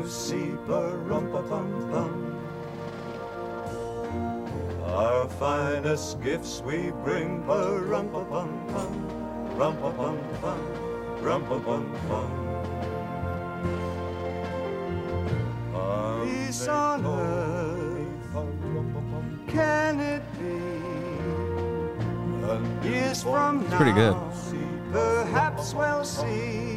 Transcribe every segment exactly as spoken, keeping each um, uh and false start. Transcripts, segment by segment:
see, pa-rum-pa-pum-pum. Our finest gifts we bring, pa-rum-pa-pum-pum, rum-pa-pum-pum, rum-pa-pum-pum. Peace on earth, can it be? Years from It's pretty good. now, perhaps we'll see.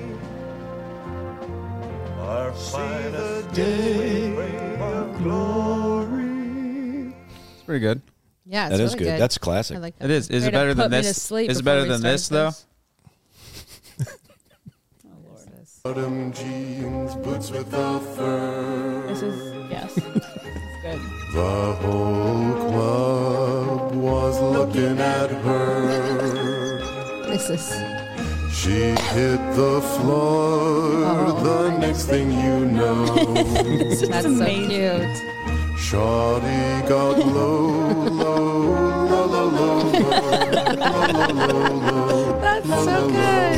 Our finest day of glory. It's pretty good. Yeah, it's That really is good. That's classic. I like that. It is. Is Way it to better put than me to this? sleep Is it before better we than this though? started Bottom jeans, boots with a fur. This is, yes. It's good. The whole club was looking at her. This is She hit the floor. Oh, the next thing you know, that's so cute. Shawty got low, low, low, low, low, low, low, low, low. That's so good.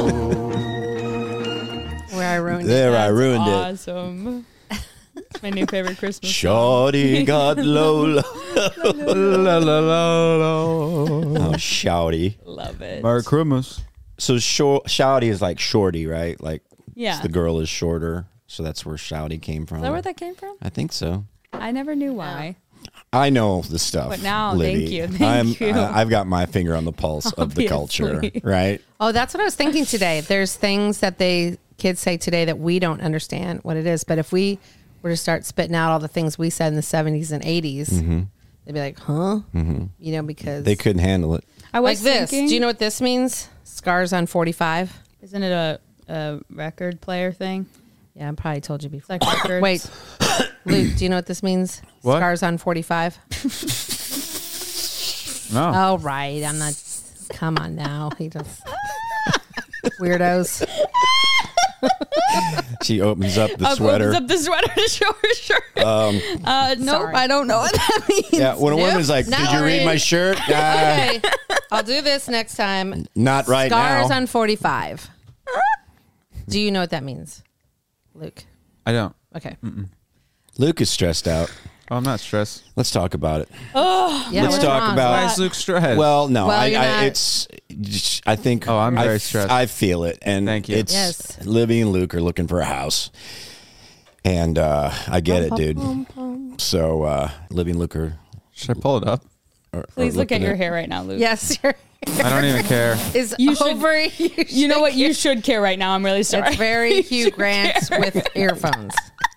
Where I ruined There, it. I ruined it. Awesome. My new favorite Christmas song. Shawty got low, low. La, la, la, la. Oh, shouty. Love it. Merry Christmas. So short, shouty is like shorty, right? Like Yeah. the girl is shorter, so that's where shouty came from. Is that where that came from? I think so. I never knew why. I know the stuff. But now, Libby. thank you, thank I'm, you. I, I've got my finger on the pulse of the culture, Obviously. right? Oh, that's what I was thinking today. There's things that they kids say today that we don't understand what it is. But if we were to start spitting out all the things we said in the seventies and eighties, Mm-hmm. they'd be like, huh? Mm-hmm. You know, because They couldn't handle it. I was like this. thinking, Do you know what this means? Scars on forty-five. Isn't it a, a record player thing? Yeah, I probably told you It's before. like records. Wait, Luke, do you know what this means? What? Scars on forty-five. No. Oh, right. I'm not. Come on now. He just weirdos. She opens up the Uh, sweater. Opens up the sweater to show her shirt. Um, uh, nope, Sorry. I don't know what that means. yeah, when a Nope, woman's like, not "Did you read worried." my shirt?" Uh, Okay, I'll do this next time. Not right Scars now. on forty-five. Do you know what that means, Luke? I don't. Okay. Luke is stressed out. Oh, I'm not stressed. Let's talk about it. Yeah, Let's what's talk wrong? about- Why is Luke stressed? Well, no, Well, I, you're I not- it's. I think. Oh, I'm I very f- stressed. I feel it, and Thank you. It's Yes. Libby and Luke are looking for a house, and uh, I get it, dude. So uh, Libby and Luke are. Should I pull it up? are Please are look at looking your hair right now, Luke. Yes, your I don't even care. is You should- over. You, You know should what? You care. should care right now. I'm really sorry. It's very You Hugh should Grant care. with earphones.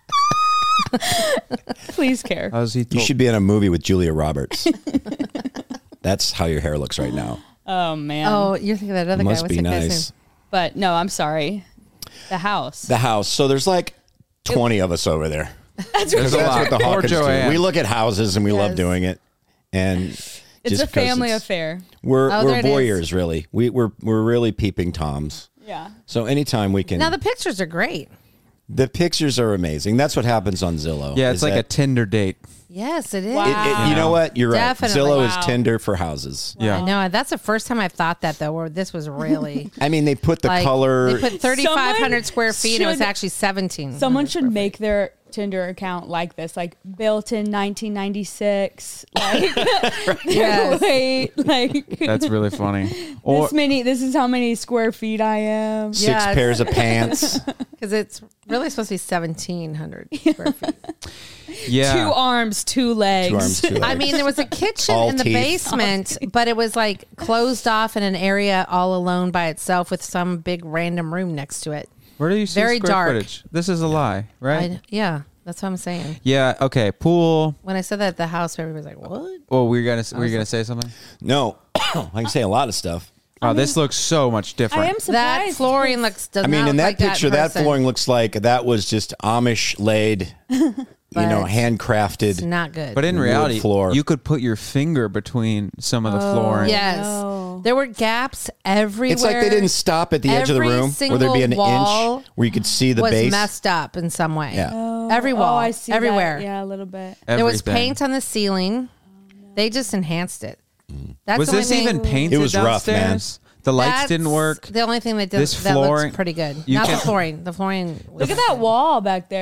Please care. How's he? You Told? should be in a movie with Julia Roberts. That's how your hair looks right now. Oh man. Oh, you're thinking of that other guy. Must What's be that guy's nice. name? But no, I'm sorry. The house. The house. So there's like twenty of us over there. That's There's a That's lot. what the Poor Hawkins do. Joanne. We look at houses and we love Yes. doing it, and It's just a 'cause family it's- affair. We're Oh, there we're it is. voyeurs, really. We we're we're really peeping toms. Yeah. So anytime we can, Now the pictures are great. the pictures are amazing. That's what happens on Zillow. Yeah, is it's like a that Tinder date. Yes, it is. Wow. it- it- you know what? You're Definitely. right. Zillow Wow. is Tinder for houses. Yeah. I know. That's the first time I've thought that though. Where this was really I mean, they put the like, color. They put thirty-five hundred square feet. And it was should- actually seventeen. Someone should make their Tinder account like this, like built in nineteen ninety-six. Like, Yes. wait, like That's really funny. Or this many. This is how many square feet I am. Six Yes. pairs of pants. because it's really supposed to be seventeen hundred square feet. yeah. Two arms, two legs. Two arms, two legs. I mean, there was a kitchen All in the teeth. basement, but it was like closed off in an area all alone by itself with some big random room next to it. Where do you see very square dark. footage? This is a lie, right? I, yeah, that's what I'm saying. Yeah. Okay. Pool. When I said that at the house, everybody's like, "What?" Oh, we're gonna we're gonna say something. No, I can say a lot of stuff. Oh, this looks so much different. I am That surprised. flooring looks. Does I mean, not in that like picture, that, person. flooring looks like that was just Amish laid, you know, But handcrafted. It's not good. But in wood reality, floor. you could put your finger between some of the flooring. yes, no. there were gaps everywhere. It's like they didn't stop at the edge of the Every room where there'd be an single wall inch where you could see the was base. messed up in some way. Yeah. Every wall, Oh, I see that. everywhere. Yeah, a little bit. There was Everything. paint on the ceiling. They just enhanced it. That's Was the only this thing- even painted It was rough, man. downstairs? The lights That's didn't work. The only thing they did This that flooring- looks pretty good. you Not can- the flooring. The flooring. Look at that wall back there.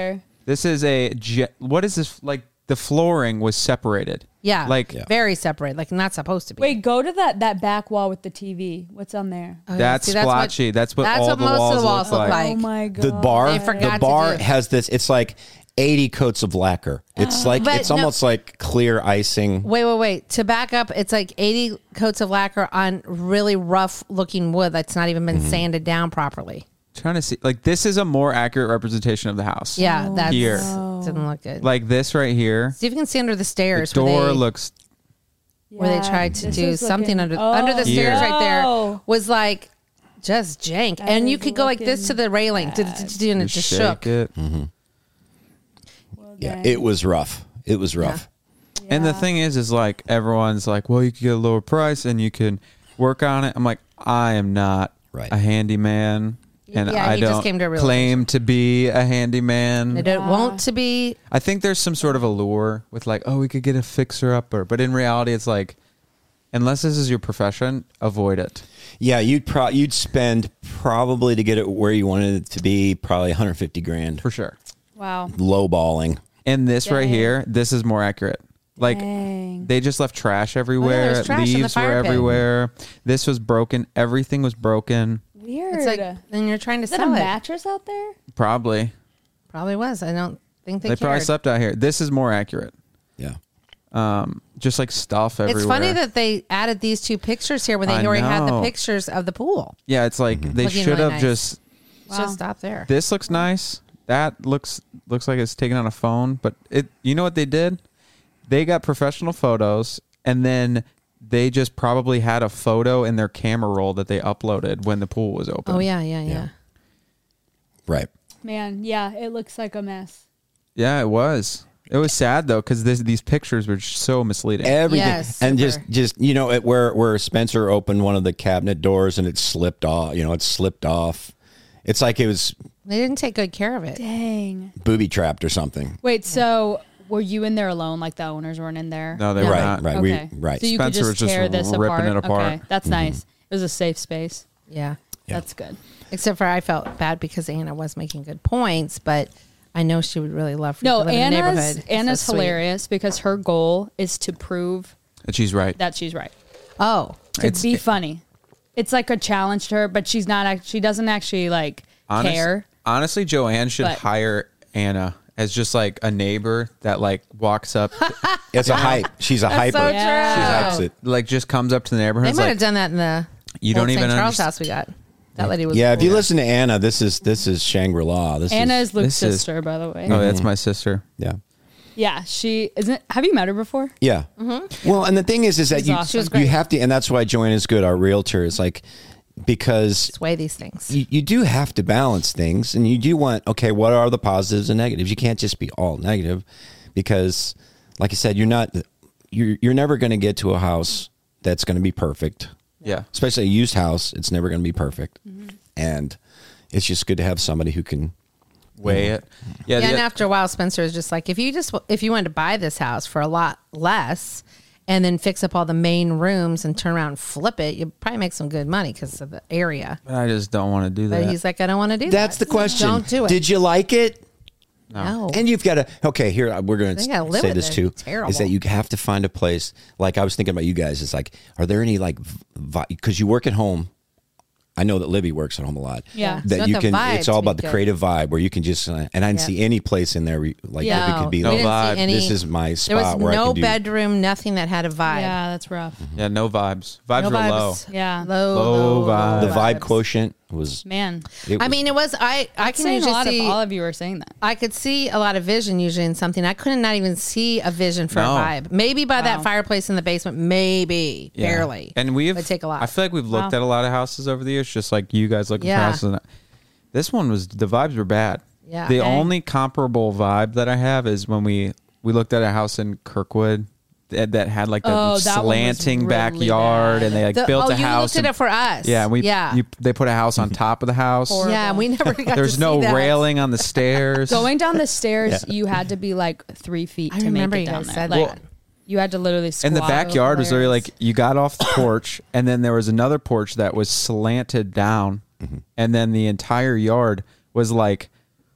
This is a ge- what is this like? The flooring was separated. Yeah, like Yeah. very separate, like not supposed to be. Wait, go to that that back wall with the T V. What's on there? Oh, yeah. that's See, that's what- splotchy. That's what that's all what the most of walls, the walls look look like. like. Oh my god. The bar, They forgot the to bar do. has this. It's like eighty coats of lacquer. It's like But it's no- almost like clear icing. Wait, wait, wait. To back up, it's like eighty coats of lacquer on really rough looking wood that's not even been Mm-hmm. sanded down properly. Trying to see, like this is a more accurate representation of the house. Yeah, that's Here. didn't look good. Like this right here. See if you can see under the The stairs door where, they, looks. where they Yeah, tried to this do is something looking- under under the stairs Here. right there Oh. was like just jank, That and you is could go like this to the railing, and it just shake shook. it. Well, Yeah, dang. it was rough. It was rough. And the Yeah. thing is, is like everyone's like, well, you could get a lower price and you can work on it. I'm like, I am not Right. a handyman, and Yeah, I he just don't came to a claim to be a handyman. They don't want to be. I think there's some sort of allure with like, oh, we could get a fixer upper, but in reality, it's like, unless this is your profession, avoid it. Yeah, you'd pro- you'd spend probably to get it where you wanted it to be probably one hundred fifty grand. For sure. Wow. Lowballing. And this right Dang. here, this is more accurate. Like Dang. they just left trash everywhere. there's trash in the Leaves were fire pit. everywhere. This was broken. Everything was broken. Weird. It's like then you're trying to is that a sell it. mattress out there? Probably. Probably was. I don't think they, They, probably cared. slept out here. This is more accurate. Yeah. Um, just like stuff everywhere. It's funny that they added these two pictures here when they I already had the know. pictures of the pool. Yeah, it's like they Looking should really have nice. just. Wow. Just stop there. This looks nice. That looks looks like it's taken on a phone. But it, you know what they did? They got professional photos, and then they just probably had a photo in their camera roll that they uploaded when the pool was open. Oh yeah, yeah, yeah. Yeah. Right. Man, yeah, it looks like a mess. Yeah, it was. It was sad though because these pictures were just so misleading. Everything. Yes, and just super. just you know it, where where Spencer opened one of the cabinet doors and it slipped off. You know, it slipped off. It's like it was They didn't take good care of it. Dang. booby trapped or something. Wait, so were you in there alone? Like the owners weren't in there? no, they No. were Right. not. Right. Okay. We right. So you Spencer could was just just tear this ripping apart. it apart. Okay, that's nice. It was a safe space. Yeah. Yeah. That's good. Except for I felt bad because Anna was making good points, but I know she would really love for you No, to live in the Anna's neighborhood. It's Anna's so sweet. hilarious because her goal is to prove And she's right. that she's right. Oh, To It's- be funny. It's like a challenge to her, but she's not. act- She doesn't actually like Honest- care. Honestly, Joanne should But- hire Anna as just like a neighbor that like walks up, It's a hype. She's a hyper. so She true. hypes it. like just comes up to the neighborhood. they and is might like, have done that in the You old don't even Saint Charles underst- house we got. That lady was Yeah, if cool. you listen to Anna, this is this is Shangri La. This Anna is is Luke's this is- sister, by the way. Oh, that's my sister. yeah. Yeah, she isn't. Have you met her before? Yeah. Well, and the thing is, is that She's you awesome. She was Mm-hmm. great. you have to, and that's why Joanne is good. Our realtor is like because sway these things. you, you do have to balance things, and you do want okay, what are the positives and negatives? You can't just be all negative because, like I said, you're not you're you're never going to get to a house that's going to be perfect. Yeah. Especially a used house, it's never going to be perfect, and it's just good to have somebody who can. Weigh it. Yeah. Yeah, the- and after a while, Spencer was just like, if you just if you wanted to buy this house for a lot less, and then fix up all the main rooms and turn around and flip it, you'd probably make some good money because of the area. I just don't want to do But that. he's like, I don't want to do that. That's the question. Don't do it. Did you like it? no. And you've got to okay. Here we're going They gotta to live say with this it. too. Terrible. Is that you have to find a place? Like I was thinking about you guys. It's like, are there any like because you work at home? I know that Libby works at home a lot. Yeah. It's That got you the can. vibe It's all to be about the good. creative vibe where you can just. Uh, and I didn't Yeah. see any place in there where, like Yeah. Libby could be we like. didn't vibe. see any. This is my There spot was where I no can do. bedroom, nothing that had a vibe. Yeah, that's rough. yeah. No vibes. Vibes No were low. vibes. Yeah. Low, Low low, vibe. The low vibe vibes. quotient was. Man, It I was- mean, it was. I I I'm can saying a usually lot see. of all of you are saying that. I could see a lot of vision usually in something. I couldn't not even see a vision for No. a vibe. Maybe by Wow. that fireplace in the basement, maybe Yeah. barely. And we've Would take a lot. I feel like we've looked Wow. at a lot of houses over the years, just like you guys looking Yeah. for houses. And this one was the vibes were bad. Yeah. The Okay. only comparable vibe that I have is when we we looked at a house in Kirkwood that, that had like the Oh, that one was slanting really backyard, bad. and they like The- built oh, a you house. looked at and- it for us. yeah, we yeah, You, they put a house on top of the house. Horrible. yeah. We never got. There's to no see that. railing on the stairs. Going down the stairs, you had to be like three feet I to remember make it you down guys there. said Like, that. you had to literally squat. And the backyard was literally hilarious. like you got off the porch, and then there was another porch that was slanted down, Mm-hmm. and then the entire yard was like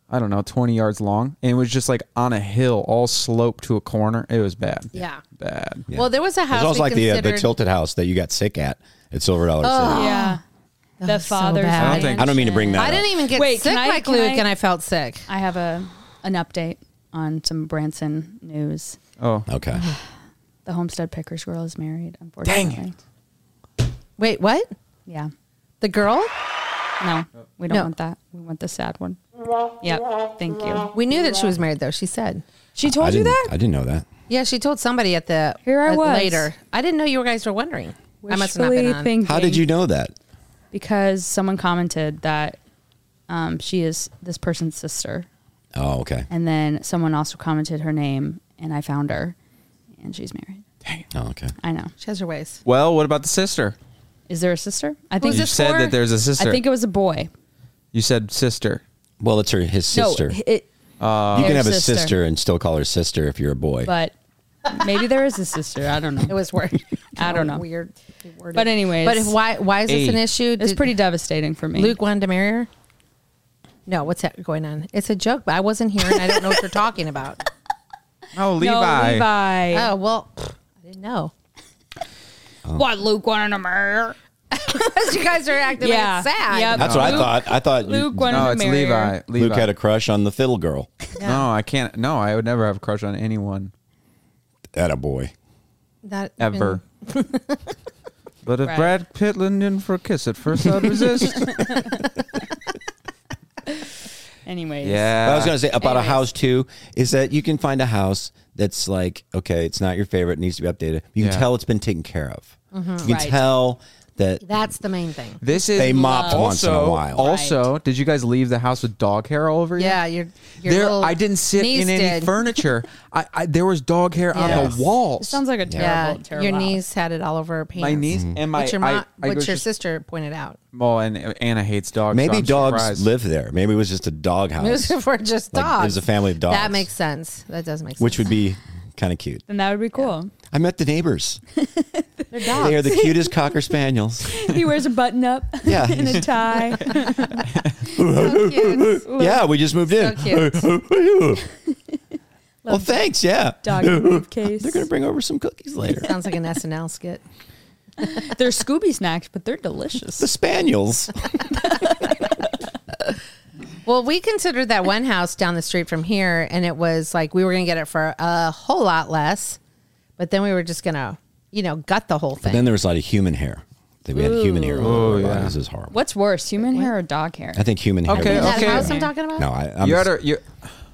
I don't know, twenty yards long, and it was just like on a hill, all sloped to a corner. It was bad. Yeah. Bad. Yeah. Well, there was a It's house. almost we like the uh, the considered- tilted house that you got sick at at Silver Dollar Oh. City. Yeah. That The was so father's bad. I don't think- I don't mean to bring that I up. didn't even get Wait, sick can I- like can Luke, I- and I felt sick. I have a an update on some Branson news. Oh, Okay. The Homestead Pickers girl is married, unfortunately. Wait, what? Yeah. The girl? No, we don't No. want that. We want the sad one. Yep. Thank you. We knew that she was married, though. She said. She I told you didn't, that? I didn't know that. Yeah, she told somebody at the Here I at- was. later. I didn't know you guys were wondering. I must have not been Wishfully on. thinking. How did you know that? Because someone commented that um, she is this person's sister. Oh, okay. And then someone also commented her name, and I found her, and she's married. Oh, okay. I know. She has her ways. well, what about the sister? Is there a sister? I think Who's You this said for? that there's a sister. I think it was a boy. you said sister. Well, it's her his sister. No, it, Uh, you can their have a sister. sister and still call her sister if you're a boy. but maybe there is a sister. I don't It know. was weird. I don't know. Weird. worded. But anyways, But if, why? Why is this Hey. an issue? it's Did pretty devastating for me. Luke wanted to marry her. No, what's that going on? It's a joke, but I wasn't here, and I don't know what you're talking about. oh, no, Levi. Levi. Oh well, I didn't know. What Luke wanted to marry? You guys are acting Yeah. like it's sad. Yep. That's what Luke- I thought. I thought you- Luke wanted No, to it's marry Levi. her. Levi. Luke had a crush on the fiddle girl. No, I can't. No, I would never have a crush on anyone That a boy. That ever. But if Right. Brad Pitt leaned in for a kiss, at first I'd resist. Anyways. yeah. What I was going to say about Anyways. a house too is that you can find a house that's like, okay, it's not your favorite, it needs to be updated. You can Yeah. tell it's been taken care of. You can Right. tell that That's the main thing. This is They mopped also, once in a while. Also, did you guys leave the house with dog hair all over you? Yeah, your your There, little I didn't sit niece in any did. furniture. I, I there was dog hair on Yes. the walls. It sounds like a terrible, Yeah, terrible your house. niece had it all over her pants. my niece and my which your, I- mom, I which was your just- sister pointed out. Well, and Anna hates dogs. maybe so I'm dogs surprised. live there. Maybe it was just a dog house, It was for just Like, dogs. it was a family of dogs. That makes sense. That does make sense. which would be kind of cute. Then that would be cool. I met the neighbors. They're dogs. They are the cutest cocker spaniels. He wears a button up Yeah. and a tie. So cute. Yeah, we just moved in. cute. Well, thanks. Yeah. Dog briefcase. They're going to bring over some cookies later. Sounds like an S N L skit. They're Scooby snacks, but they're delicious. The spaniels. Well, we considered that one house down the street from here, and it was like we were going to get it for a whole lot less, but then we were just going to, you know, gut the whole thing. Then there was a lot of human hair. We had human hair. all over our yeah. bodies. This is horrible. What's worse, human hair or dog hair? I think human hair. Okay, was- that okay. house I'm talking about? No, I, I'm, You're at a you're,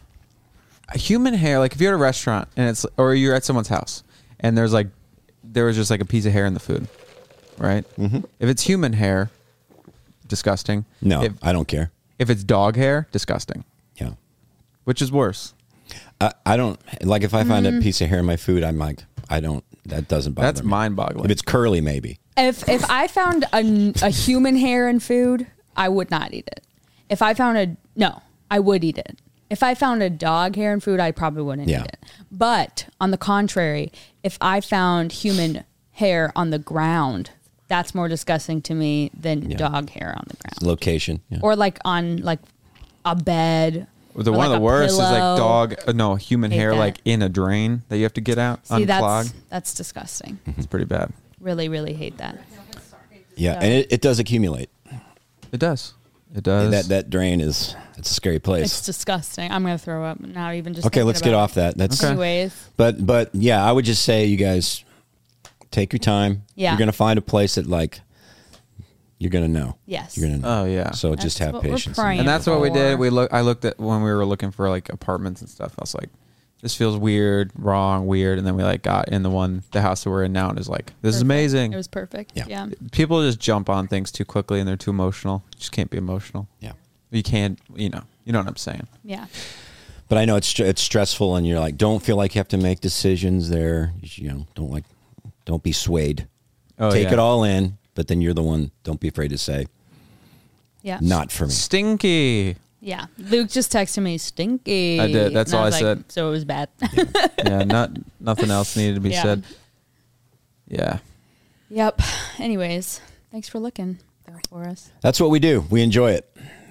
a human hair. Like if you're at a restaurant and it's or you're at someone's house and there's like there was just like a piece of hair in the food, right? Mm-hmm. If it's human hair, disgusting. no, If, I don't care. if it's dog hair, disgusting. Yeah. Which is worse? I, I don't like if I find Mm. a piece of hair in my food. I'm like, I don't. That doesn't bother That's me. mind-boggling. If it's curly, maybe. If if I found a, a human hair in food, I would not eat it. If I found a no, I would eat it. If I found a dog hair in food, I probably wouldn't Yeah. eat it. But on the contrary, if I found human hair on the ground, that's more disgusting to me than Yeah. dog hair on the ground. Location. Yeah. Or like on like a bed. The or one like of the a worst is like pillow. dog. Uh, no, human Hate hair that. like in a drain that you have to get out, See, that's unclog. that's disgusting. It's pretty bad. Really, really hate that. yeah, and it, it does accumulate. It does. It does. That that drain is it's a scary It's place. disgusting. I'm gonna throw up now. Even just Okay, thinking let's get about off that. That's it. Anyways, But but yeah, I would just say you guys take your time. Yeah. You're gonna find a place that like you're gonna know. Yes. You're gonna know. Oh, yeah. So just That's have what we're patience. praying And that's what we did. for. We look. I looked at when we were looking for like apartments and stuff. I was like, "This feels weird, wrong, weird." And then we like got in the one, the house that we're in now, and is like, "This is Perfect. amazing." It was perfect. Yeah. Yeah. People just jump on things too quickly, and they're too emotional. You just can't be emotional. Yeah. You can't. You know. You know what I'm saying. Yeah. But I know it's str- it's stressful, and you're like, don't feel like you have to make decisions there. You, should, you know, don't like, don't be swayed. Oh, Take yeah. it all in, but then you're the one. Don't be afraid to say, Yeah. not for me. Stinky. Yeah. Luke just texted me stinky. I did. That's And all was I like, said. So it was bad. Yeah. Not. Nothing else needed to be Yeah. said. Yeah. Yep. Anyways, thanks for looking there for us. That's what we do. We enjoy it. Yeah.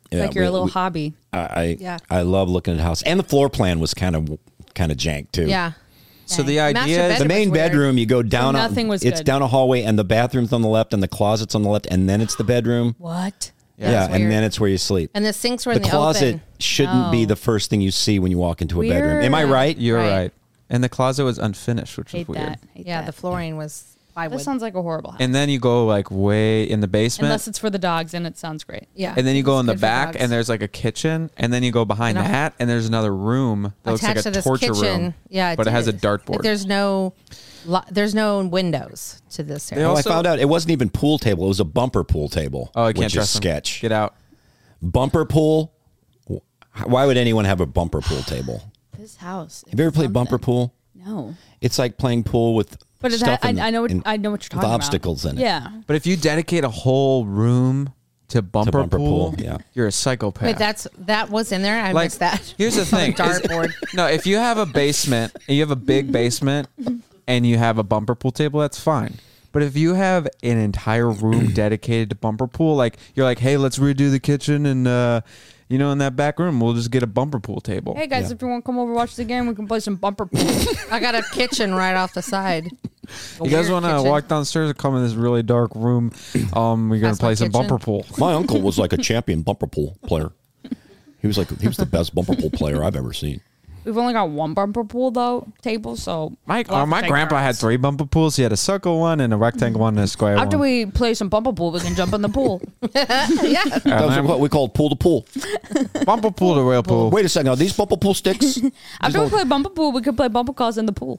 It's Yeah, like your we- little we- hobby. I I, Yeah. I love looking at the house, and the floor plan was kind of kind of jank too. Yeah. So the Master idea is bedroom The main was weird. bedroom, you go down. nothing on, was It's good. down a hallway, and the bathroom's on the left, and the closet's on the left, and then it's the bedroom. What? Yeah, Yeah, it's and weird. then it's where you sleep. And the sinks were The in the closet open. shouldn't be No. the first thing you see when you walk into a bedroom. Am I Weird. right? you're Right. right. And the closet was unfinished, which Hate was weird. that. Hate Yeah, that. the flooring was plywood. That sounds like a horrible house. And then you go like way in the basement. Unless it's for the dogs, and it sounds great. yeah. and then you go It's in the good for back, dogs. and there's like a kitchen, and then you go behind And a- that, and there's another room that looks like attached a to this torture kitchen. room. Yeah, but it has a did. dartboard. Like, there's no, lo- there's no windows to this They area. Oh, also- I found out it wasn't even pool table. It was a bumper pool table. Oh, I can't which trust is them. sketch. Get out. Bumper pool. Why would anyone have a bumper pool table? This house. Have you ever played bumper pool? No. It's like playing pool with But it, stuff I, in- I know what in- I know what you're with talking about. obstacles in it. Yeah. But if you dedicate a whole room to bumper, bumper pool, pool, yeah. you're a psychopath. Wait, that's that was in there. I like, missed that. Here's the thing. is- Dartboard. no, if you have a basement, and you have a big basement, and you have a bumper pool table, that's fine. But if you have an entire room dedicated to bumper pool, like you're like, hey, let's redo the kitchen, and uh, you know, in that back room, we'll just get a bumper pool table. Hey guys, Yeah. if you want to come over watch the game, we can play some bumper pool. I got a kitchen right off the side. A You guys weird want to kitchen. walk downstairs and come in this really dark room? Um, we're gonna That's my play some kitchen. bumper pool. My uncle was like a champion bumper pool player. He was like he was the best bumper pool player I've ever seen. We've only got one bumper pool though table, so My we'll have uh, to my take grandpa had turns. three bumper pools. He had a circle one and a rectangle one and a square After one. we play some bumper pool, we can jump in the pool. That was what we called pool to pool. bumper pool to real pool. Wait a second, are these bumper pool sticks? After we play bumper pool, we could play bumper cars in the pool.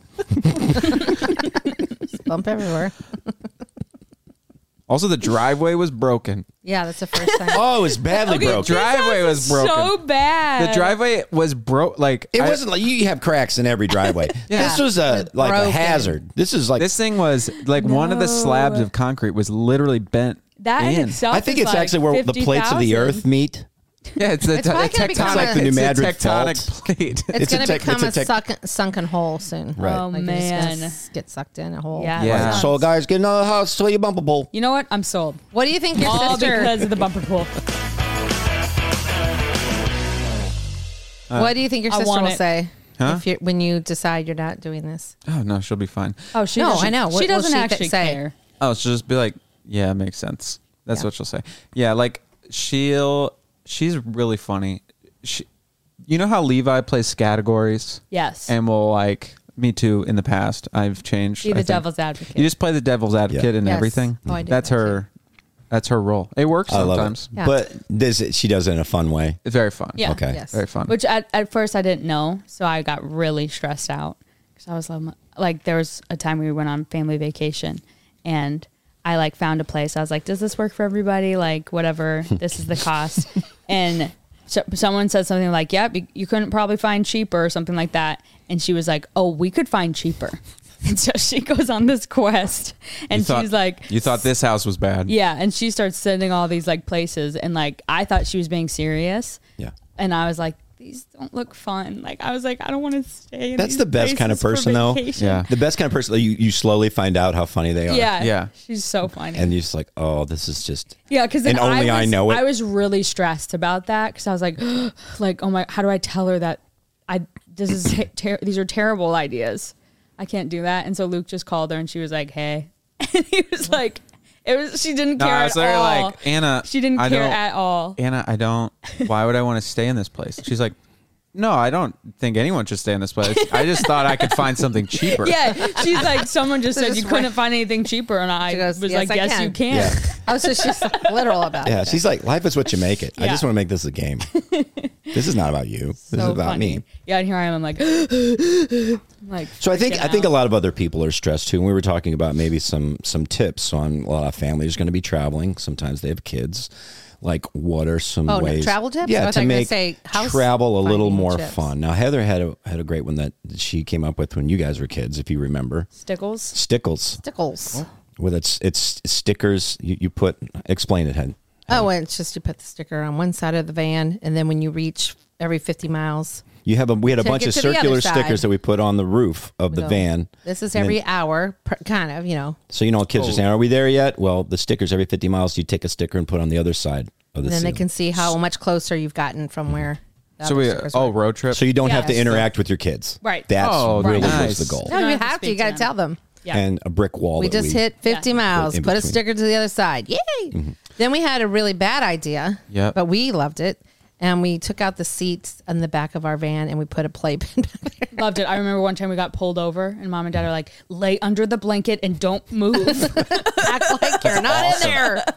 Bump everywhere. Also, the driveway was broken. Yeah, that's the first time. Oh, it was badly Okay, broken. driveway was broken. So bad. The driveway was broke. Like It I- wasn't like you have cracks in every driveway. Yeah. This was a It's like a broken. hazard. This is like This thing was like one of the No. slabs of concrete was literally bent. That in in. itself I think is it's like actually where the plates of the fifty thousand. earth meet. Yeah, it's a, It's probably a gonna become tectonic. It's like the New it's a Madrid tectonic fault. plate. It's, It's a going to tech- become it's a a, tech- suck, sunken hole soon. Right. Oh Like you're just gonna man. s- get sucked in a hole. Yeah. Yeah. that So sounds- guys, get another house till you bumper pool. You know what? I'm sold. What do you think your All sister? because of the bumper pool. what do you think your I sister want will it. say Huh? if you when you decide you're not doing this? Oh no, she'll be fine. Oh, she No, doesn't- I know. What She will doesn't she actually say? care. Oh, she'll just be like, yeah, it makes sense. That's Yeah. what she'll say. Yeah, like she'll she's really funny. She, you know how Levi plays categories Yes. and will like me too. In the past, I've changed. Be I the think. devil's advocate. You just play the devil's advocate in Yes. everything. Oh, I did That's that her. That's her role. It works I love sometimes. it. Yeah. But does it, she does it in a fun way. It's very fun. Yeah. Okay. Yes. Very fun. Which at, at first I didn't know, so I got really stressed out because I was like, like there was a time we went on family vacation, and I like found a place. I was like, does this work for everybody? Like whatever, this is the cost. And so, someone said something like, "Yep, you, you couldn't probably find cheaper" or something like that. And she was like, "Oh, we could find cheaper." And so she goes on this quest, and You thought- she's like, you thought this house was bad. yeah, and she starts sending all these like places, and like I thought she was being serious. Yeah. And I was like, these don't look fun. Like I was like, I don't want to stay. In That's these the best kind of places for person, though. vacation. Yeah. The best kind of person, you, you slowly find out how funny they are. Yeah. Yeah. She's so funny. And you're just like, oh, this is just. yeah, because and only I, I was, know it. I was really stressed about that because I was like, like, oh my, how do I tell her that I this is ter- ter- these are terrible ideas. I can't do that. And so Luke just called her and she was like, hey, and he was like, it was she didn't No, care I was at literally all. like, Anna. she didn't I care don't- at all. Anna, I don't. Why would I want to stay in this place? She's like, no, I don't think anyone should stay in this place. I just thought I could find something cheaper. Yeah, she's like, someone just said Just you couldn't right- find anything cheaper, and I She goes, was "Yes, like, I yes, can." you can. Yeah. Oh, so she's literal about Yeah. it. She's like, life is what you make it. I Yeah. just want to make this a game. This is not about you. This is So about funny. me. Yeah, and here I am. I'm like, I'm like. So I think freaking I think a out. lot of other people are stressed too. And we were talking about maybe some some tips on a lot of families going to be traveling. Sometimes they have kids. Like, what are some Oh, no, ways? travel tips? I Yeah, thought to you were gonna make say house travel a little finding more tips. fun. Now, Heather had a had a great one that she came up with when you guys were kids, if you remember. Stickles. Stickles. Stickles. With its it's stickers. You, you put explain it, Head. Oh, and it's just you put the sticker on one side of the van, and then when you reach every fifty miles, You have a we had a Take bunch it of to the other circular side. stickers that we put on the roof of the go, van. this is And every then- hour, per, kind of, you know. So you know, kids Oh. are saying, "Are we there yet?" Well, the stickers every fifty miles. You take a sticker and put on the other side of the And then they ceiling. can see how much closer you've gotten from where. the So other we stickers oh were. road trip. So you don't have to Yes. interact with your kids. Right. That's Oh, really nice. was the goal. No, You you don't have to have to. You speak got to to them. tell them. Yeah. And a brick wall. We that just we, hit fifty Yeah. miles. In Put a between. sticker to the other side. Yay! Then we had a really bad idea. Yep. But we loved it. And we took out the seats on the back of our van and we put a playpen back there. Loved it. I remember one time we got pulled over and mom and dad are like, lay under the blanket and don't move. Act like you're not in there.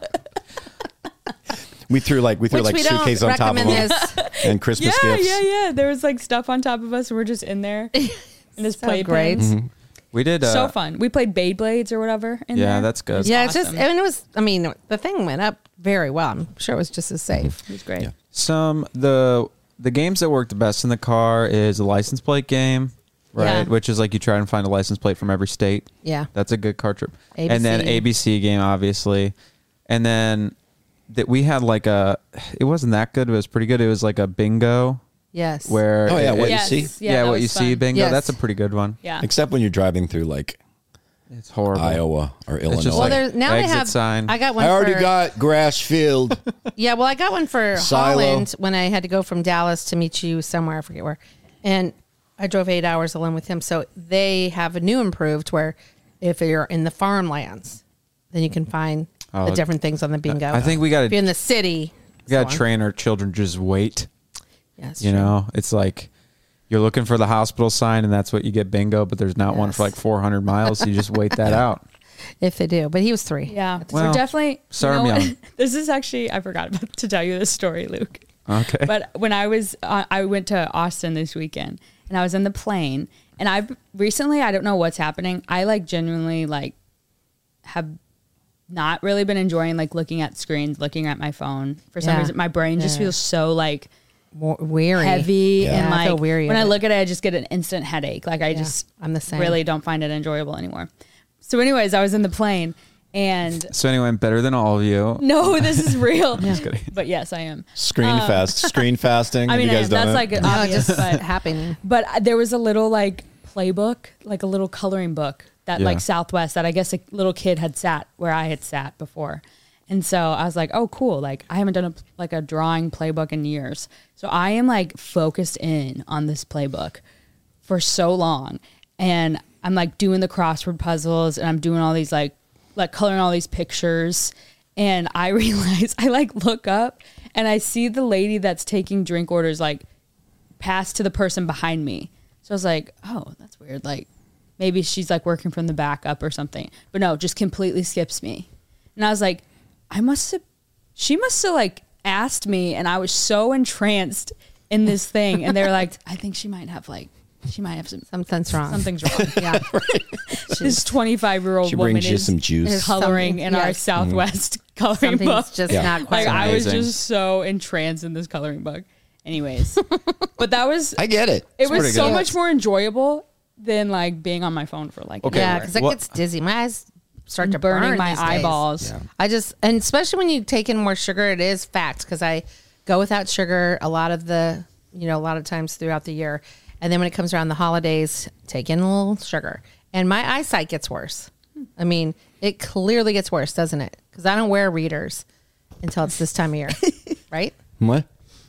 We threw like we threw Which like we don't suitcase on top of recommend them this. and Christmas yeah, gifts. yeah, yeah. There was like stuff on top of us and we're just in there in this So playpen. great. Mm-hmm. We did. Uh, So fun. We played Beyblades or whatever in Yeah, there. that's good. It was Yeah, it's just, awesome. and it was, I mean, the thing went up very well. I'm sure it was just as safe. It was great. Yeah. Some the the games that work the best in the car is a license plate game, right? Yeah. Which is like you try and find a license plate from every state. Yeah. That's a good car trip. A B C. And then A B C game, obviously. And then that we had like a. It wasn't that good. It was pretty good. It was like a bingo Yes. where. Oh, yeah, it- what you Yes. see? Yeah, Yeah, that what was you see fun. bingo. Yes. That's a pretty good one. Yeah. Except when you're driving through like It's horrible. Iowa or Illinois. just well, like there's now they exit have. sign. I got one. I already for, got grass field. Yeah, well, I got one for Silo. Holland when I had to go from Dallas to meet you somewhere. I forget where, and I drove eight hours alone with him. So they have a new improved where if you're in the farmlands, then you can find Oh, the different things on the bingo. I think we got if you're to in the city, we got so to on. train our children to just wait. Yeah, it's You true. know, it's like you're looking for the hospital sign, and that's what you get bingo. But there's not one for Yes. like four hundred miles. So you just wait that out. if they do. But he was three. Yeah. Well, We're definitely. sorry, you know I'm what? young. This is actually, I forgot about, to tell you this story, Luke. Okay. But when I was, uh, I went to Austin this weekend and I was in the plane and I've recently, I don't know what's happening. I like genuinely like have not really been enjoying like looking at screens, looking at my phone. For some Yeah. reason, my brain just Yeah. feels so like More weary, heavy Yeah. and Yeah, I like feel weary when of I it. look at it, I just get an instant headache. Like I Yeah, just I'm the same. really don't find it enjoyable anymore. So anyways, I was in the plane and So anyway, I'm better than all of you. no, this is real. Just kidding. But yes, I am. Screen fast, screen fasting. I Have mean, you guys that's done like it? No, obvious, just but happening. But there was a little like playbook, like a little coloring book that Yeah. like Southwest that I guess a little kid had sat where I had sat before. And so I was like, oh, cool. Like I haven't done a, like a drawing playbook in years. So I am like focused in on this playbook for so long. And I'm like doing the crossword puzzles and I'm doing all these like, like coloring all these pictures. And I realize I like look up and I see the lady that's taking drink orders like pass to the person behind me. So I was like, oh, that's weird. Like maybe she's like working from the back up or something. But no, just completely skips me. And I was like, I must have, she must have like asked me. And I was so entranced in this thing. And they were like, I think she might have like, she might have some, Something's wrong. something's wrong. Yeah. This twenty-five year old She woman brings you is, some juice. is coloring Something- in our yes. Southwest coloring Something's book. just Yeah. not quite Like right. I was Amazing. just so entranced in this coloring book. Anyways, but that was I get it. it was pretty so good. much more enjoyable than like being on my phone for like an Okay. Yeah, hour. because it What- gets dizzy. My eyes start to burning burn my these days. eyeballs. Yeah. I just, and especially when you take in more sugar, it is fact because I go without sugar a lot of the, you know, a lot of times throughout the year. And then when it comes around the holidays, take in a little sugar. And my eyesight gets worse. I mean, it clearly gets worse, doesn't it? Because I don't wear readers until it's this time of year, right? What?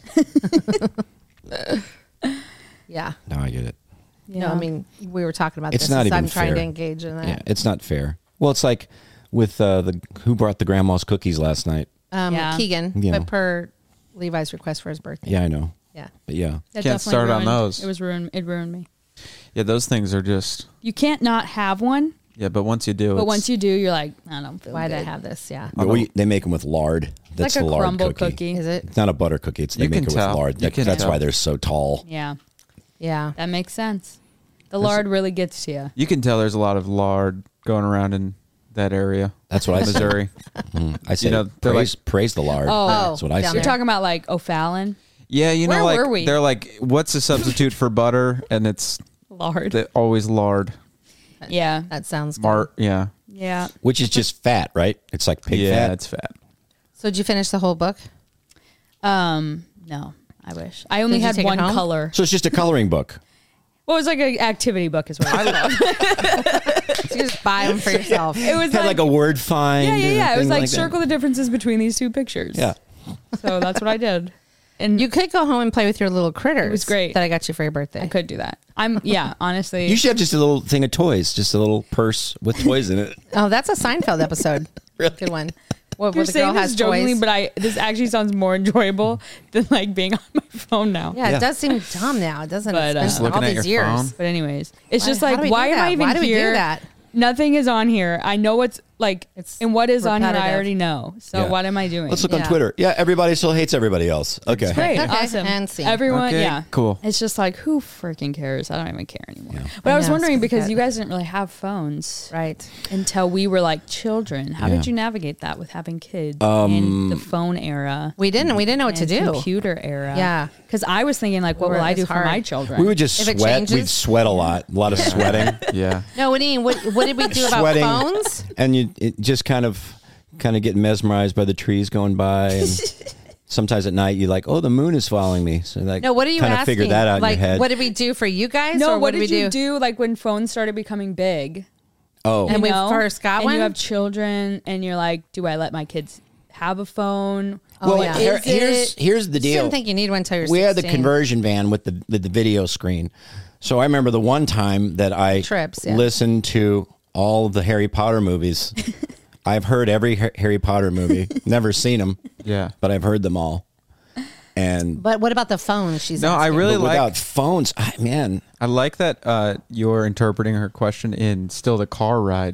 Yeah. No, I get it. No, I mean, we were talking about It's this. not as even I'm trying fair. to engage in that. Yeah, it's not fair. Well, it's like with uh, the who brought the grandma's cookies last night. Um, Yeah. Keegan, Yeah. but per Levi's request for his birthday. Yeah, I know. Yeah. But yeah, That Can't definitely start on ruined- those. It was ruined. It ruined me. Yeah, those things are just. You can't not have one, Yeah, but once you do, but it's, once you do, you're like, I don't feel Why did I good. have this? Yeah. But we, they make them with lard. It's That's like the a lard crumble cookie. cookie. Is it? It's not a butter cookie. It's they You make can it tell. with lard. You That, can that's tell. why they're so tall. Yeah, Yeah. that makes sense. The lard really gets to you. You can tell there's a lot of lard going around in that area. That's what I say. Missouri. Mm. I say know, they're praise, praise the lard. Oh. That's what I down say. You're talking about like O'Fallon Yeah, you know, Where like were we? they're like, what's a substitute for butter? And it's lard. the, always lard. Yeah, That sounds good. Mart, yeah, yeah. Which is just fat, right? It's like pig yeah, fat. it's fat. So did you finish the whole book? Um, no, I wish I only Did you had take it one home? color. So it's just a coloring book. Well, it was like an activity book, is what I love. So you just buy them for yourself. It was Had like, like, a word find. yeah, yeah, and a yeah. It was thing like, that. circle the differences between these two pictures. Yeah. So that's what I did. And You could go home and play with your little critters. It was great. That I got you for your birthday. I could do that. I'm, yeah, honestly. You should have just a little thing of toys, just a little purse with toys in it. Oh, that's a Seinfeld episode. Really? Good one. What, You're where the girl saying this has jokingly, toys. but I this actually sounds more enjoyable than like being on my phone now. yeah, Yeah. it does seem dumb now. It doesn't. But, It's uh, been Just all looking at these your years. phone. But anyways, it's Why- just how like, do we why do am that? I even Why do we do here? that? Nothing is on here. I know what's like, It's and what is on here, I repetitive. already know. So Yeah. what am I doing? Let's look on Yeah. Twitter. Yeah, everybody still hates everybody else. Okay. Great, Okay, awesome. and scene. Everyone, Okay, yeah, cool. It's just like, who freaking cares? I don't even care anymore. Yeah. But I, I was know, wondering it's because forget. you guys didn't really have phones Right. until we were like children. How Yeah. did you navigate that with having kids in Um, the phone era? We didn't. We didn't know what to and do. Computer era. Yeah. Because I was thinking, like, what We will were- I it's do for hard. my children? We would just If it sweat. changes- We'd sweat a lot. A lot of sweating. Yeah. No, what do you mean? What, what did we do about Sweating. phones? And you it just kind of kind of get mesmerized by the trees going by. And sometimes at night you're like, oh, the moon is following me. So like No, what are you kind asking? of figure that out like, in your head. what did we do for you guys? no, or what did did we you do? do like when phones started becoming big? oh, And you we know? first got and one? you have children, and you're like, do I let my kids have a phone? Oh, well, yeah. here- Is here's it- here's the Just deal. didn't think you need one until you're We had the sixteen. conversion van with the with the video screen. So I remember the one time that I Trips, yeah. listened to all of the Harry Potter movies. I've heard every Har- Harry Potter movie. Never seen them, Yeah. but I've heard them all. And But what about the phone? She's No, I asking? really but like without phones, I, man, I like that uh, you're interpreting her question in still the car ride.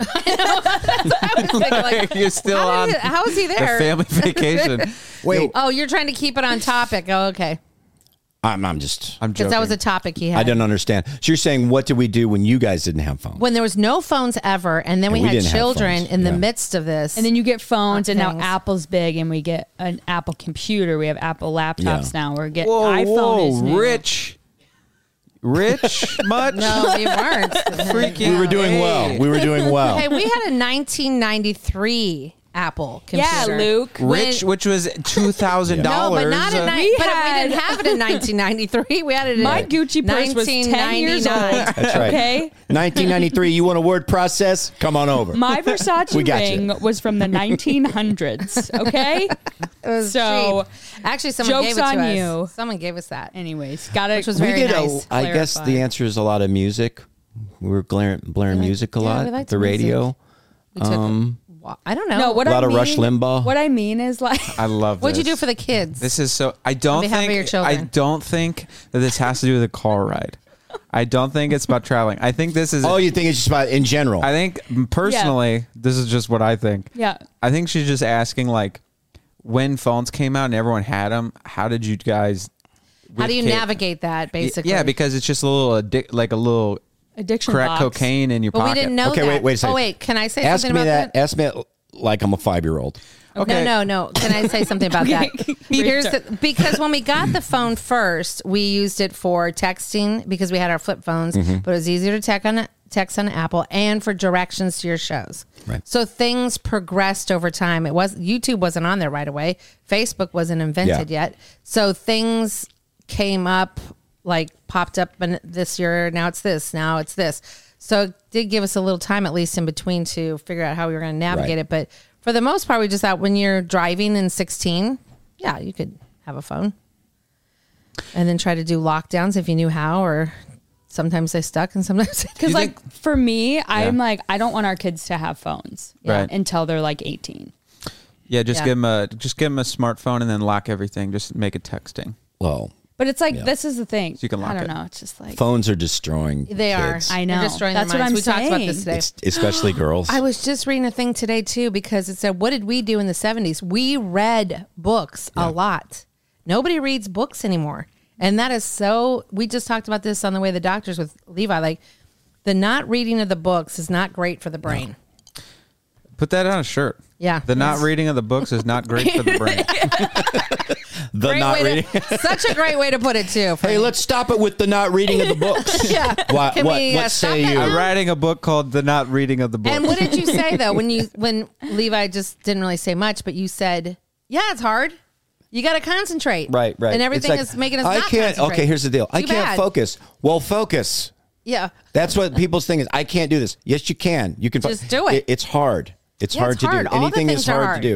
Like, You're still how on did it- how is he the there? family vacation. wait, Oh, you're trying to keep it on topic. Oh, okay. I'm, I'm just, I'm Because joking. that was a topic he had. I didn't understand. So you're saying, what did we do when you guys didn't have phones? When there was no phones ever, and then And we, we had didn't have children phones, in the yeah. midst of this. And then you get phones, and now things. Apple's big, and we get an Apple computer. We have Apple laptops Yeah. now. We're getting Whoa, iPhone whoa, is new. rich, rich much? no, we weren't. Freaking We were doing hey. well. We were doing well. Hey, we had a nineteen ninety-three Apple computer. Yeah, Luke. Rich, When- which was two thousand No, dollars. but not in ni- We but had- we didn't have it in nineteen ninety-three. We had it in My Gucci purse was ten years old. That's right. Okay. nineteen ninety-three. You want a word process? Come on over. My Versace We got ring you. was from the nineteen hundreds. Okay. It was So, cheap. Actually, someone joke's gave it to on us. you. Someone gave us that. Anyways, got it. Which was we very did. nice. A, I guess Clarify. the answer is a lot of music. We were blaring, blaring like- music a yeah, lot. we liked the music. radio. We took. Um, wa- I don't know. No, what A lot I of mean, Rush Limbaugh. What I mean is like, I love. What'd you this. do for the kids? This is so. I don't behalf of think. your children. I don't think that this has to do with a car ride. I don't think it's about traveling. I think this is. oh, you think it's just about in general? I think personally, this is just what I think. yeah. I think she's just asking like, when phones came out and everyone had them, how did you guys? How with do you kid- navigate that? Basically, Yeah, because it's just a little addic- like a little Addiction crack box. cocaine in your But pocket. we didn't know Okay, that. wait, wait a second. Oh wait, can I say Ask something me about that. that? Ask me it like I'm a five year old. Okay. No, no, no. Can I say something about that? Okay. Here's the, because when we got the phone first, we used it for texting because we had our flip phones, Mm-hmm. but it was easier to text on text on Apple and for directions to your shows. Right. So things progressed over time. It was YouTube wasn't on there right away. Facebook wasn't invented Yeah. yet. So things came up, like popped up, and this year now it's this, now it's this. So it did give us a little time at least in between to figure out how we were going to navigate Right. it. But for the most part, we just thought when you're driving in sixteen, yeah, you could have a phone. And then try to do lockdowns if you knew how, or sometimes they stuck and sometimes they Because You like think- for me, I'm Yeah. like, I don't want our kids to have phones Right. until they're like eighteen. Yeah, just Yeah. give them a just give them a smartphone and then lock everything. Just make it texting. Well, But it's like, Yeah. this is the thing. So you can I lock don't it. know. It's just like, phones are destroying. They are. kids. I They're know. destroying That's their what minds. I'm we talked about saying. this today. It's, especially girls. I was just reading a thing today too because it said, "What did we do in the seventies? We read books a lot. Nobody reads books anymore, and that is so." We just talked about this on the way to the doctors with Levi. Like, the not reading of the books is not great for the brain. Put that on a shirt. Yeah. The not Yes. reading of the books is not great for the brain. the Great not way reading. to, such a great way to put it too. Hey, let's stop it with the not reading of the books. Yeah. What, Can what, we, uh, what stop say that you? now? I'm writing a book called The Not Reading of the Books. And what did you say though when you when Levi just didn't really say much, but you said, "Yeah, it's hard. You got to concentrate." Right, right. And everything It's like, is making us. I not can't. concentrate. Okay, here's the deal. I Too can't bad. focus. Well, focus. Yeah. That's what people's thing is. I can't do this. Yes, you can. You can. fo- Just do it. It's hard. It's Yeah, hard it's to hard. do. All the Anything is things are hard, hard. to do.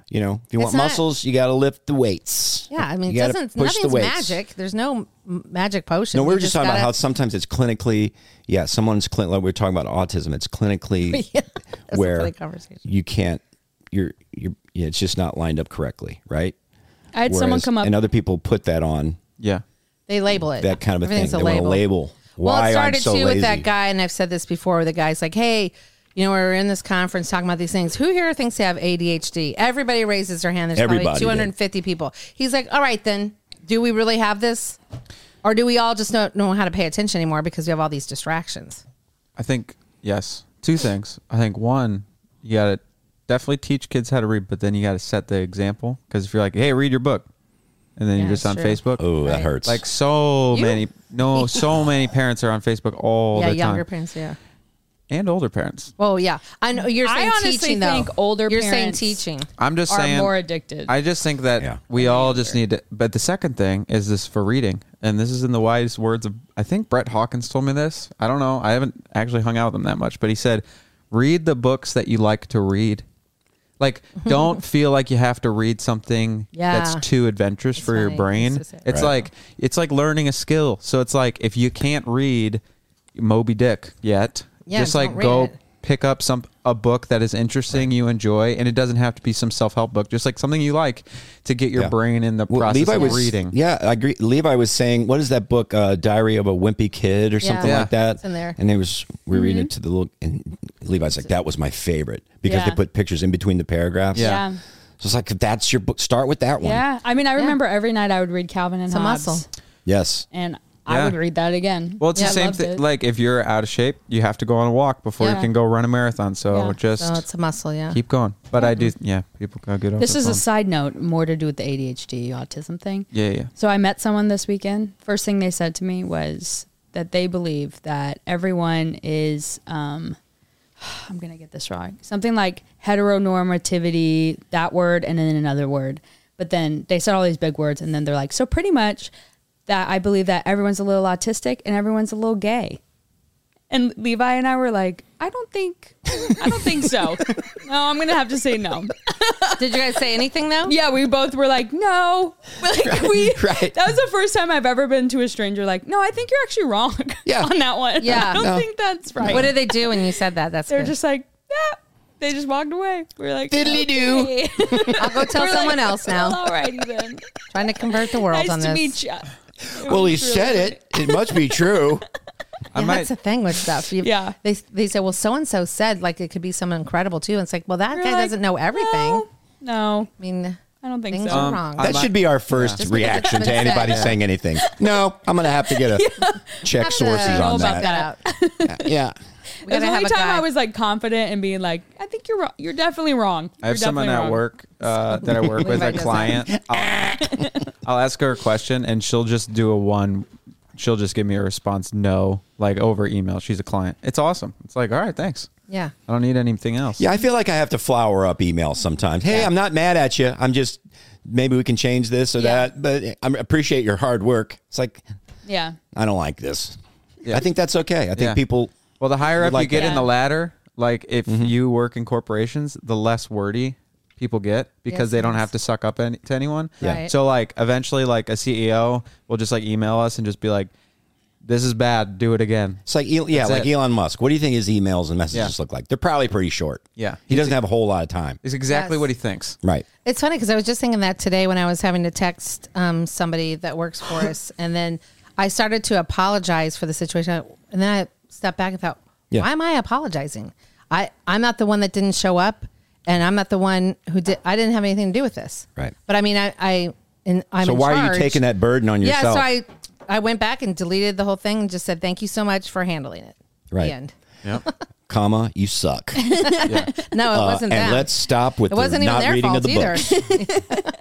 You know, if you It's want not- muscles, you got to lift the weights. Yeah, I mean, you it gotta doesn't push the nothing's weights. magic. There's no m- magic potion. No, we You were just talking about gotta- how sometimes it's clinically, yeah, someone's clin- like we were talking about autism. It's clinically Yeah, that's a where funny conversation. you can't, you're, you're, yeah, it's just not lined up correctly, right? I had someone Whereas- come up. and other people put that on Yeah. They label it. that kind of a thing. Everything's They a want to label. label Well, why it started I'm so too lazy. with that guy, and I've said this before. Where the guy's like, "Hey, you know, we're in this conference talking about these things. Who here thinks they have A D H D?" Everybody raises their hand. There's Everybody probably two hundred fifty people. He's like, "All right, then, do we really have this, or do we all just don't know how to pay attention anymore because we have all these distractions?" I think, yes. Two things. I think one, you got to definitely teach kids how to read, but then you got to set the example. Because if you're like, hey, read your book, and then Yeah, you're just on it's true. Facebook. Oh, that Right. hurts. Like so You- many, no, so many parents are on Facebook all yeah, the younger time. parents. Yeah. And older parents. Well, yeah. I know you're I saying honestly teaching though. think older You're saying parents teaching. I'm just are saying. more addicted. I just think that Yeah. we all just need to. But the second thing is this for reading, and this is in the wise words of, I think Brett Hawkins told me this. I don't know. I haven't actually hung out with him that much, but he said, read the books that you like to read. Like, don't feel like you have to read something Yeah. that's too adventurous It's for your funny. brain. It's just- It's Right. like it's like learning a skill. So it's like if you can't read Moby Dick yet, Yeah, just don't like read go it. pick up some a book that is interesting, you enjoy, and it doesn't have to be some self-help book, just like something you like to get your Yeah. brain in the Well, process Levi of was reading. Yeah, I agree. Levi was saying, "What is that book? Uh, Diary of a Wimpy Kid, or something Yeah. like that." It's in there. And they was we were reading it to the little, and Levi's like, "That was my favorite because Yeah. they put pictures in between the paragraphs." Yeah. yeah. So it's like, if that's your book, start with that one. Yeah. I mean, I remember every night I would read Calvin and It's a Hobbes. muscle. Yes. And Yeah. I would read that again. Well, it's Yeah, the I same loved thing. it. Like if you're out of shape, you have to go on a walk before you Yeah. can go run a marathon. So Yeah. just So it's a muscle. Yeah. keep going. But I do, yeah. People gotta get off This their is a phone. side note, more to do with the A D H D autism thing. yeah, yeah. So I met someone this weekend. First thing they said to me was that they believe that everyone is, um, I'm going to get this wrong, something like heteronormativity, that word, and then another word. But then they said all these big words, and then they're like, so pretty much that I believe that everyone's a little autistic and everyone's a little gay. And Levi and I were like, I don't think, I don't think so. No, I'm going to have to say no. Did you guys say anything though? Yeah, we both were like, no. Like we right. that was the first time I've ever been to a stranger like, no, I think you're actually wrong Yeah. on that one. Yeah. I don't No. think that's right. What did they do when you said that? That's They're good. just like, yeah. They just walked away. We were like, Diddly-doo. okay. I'll go tell We're like, someone else now. Well, alrighty then. Trying to convert the world Nice on to this. meet you. Well, he said it. It must be true. I Yeah, might. that's the thing with stuff. You, Yeah. They they say, well, so and so said like it could be someone incredible too. And it's like, well, that We're guy like, doesn't know everything. No, no, I mean, I don't think things so. are Um, wrong. I That might- should be our first Just because reaction it's to been anybody said. saying anything. No, I'm going to have to get a check Have to sources know on about that. that. Yeah. We It was gotta the have only a time guy. I was like confident and being like, I think you're wrong. You're definitely wrong. I have You're someone definitely at wrong. work uh, that I work with, Levi a does client. I'll, I'll ask her a question, and she'll just do a one. She'll just give me a response, no, like over email. She's a client. It's awesome. It's like, all right, thanks. Yeah. I don't need anything else. Yeah, I feel like I have to flower up emails sometimes. Hey, I'm not mad at you. I'm just, maybe we can change this or Yeah. that, but I appreciate your hard work. It's like, Yeah. I don't like this. Yeah. I think that's okay. I think Yeah. people, Well, the higher would up like you get that. in the ladder, like if you work in corporations, the less wordy people get because Yes, they don't yes. have to suck up any, to anyone. Yeah. Right. So like eventually, like a C E O will just like email us and just be like, "This is bad. Do it again." it's like, El- yeah, That's like it. Elon Musk. What do you think his emails and messages Yeah. look like? They're probably pretty short. Yeah. He doesn't have a whole lot of time. It's exactly Yes. what he thinks. Right. It's funny because I was just thinking that today when I was having to text um, somebody that works for us, and then I started to apologize for the situation, and then I stepped back and thought, Yeah. why am I apologizing? I I'm not the one that didn't show up, and I'm not the one who did. I didn't have anything to do with this. Right. But I mean, I I and I'm So in why are you charge. taking that burden on Yeah. yourself? So I I went back and deleted the whole thing and just said thank you so much for handling it. Right. The end. Yep. Comma, you suck. yeah. No, it Uh, wasn't and them. let's stop with It the wasn't even not their reading fault of the either. book.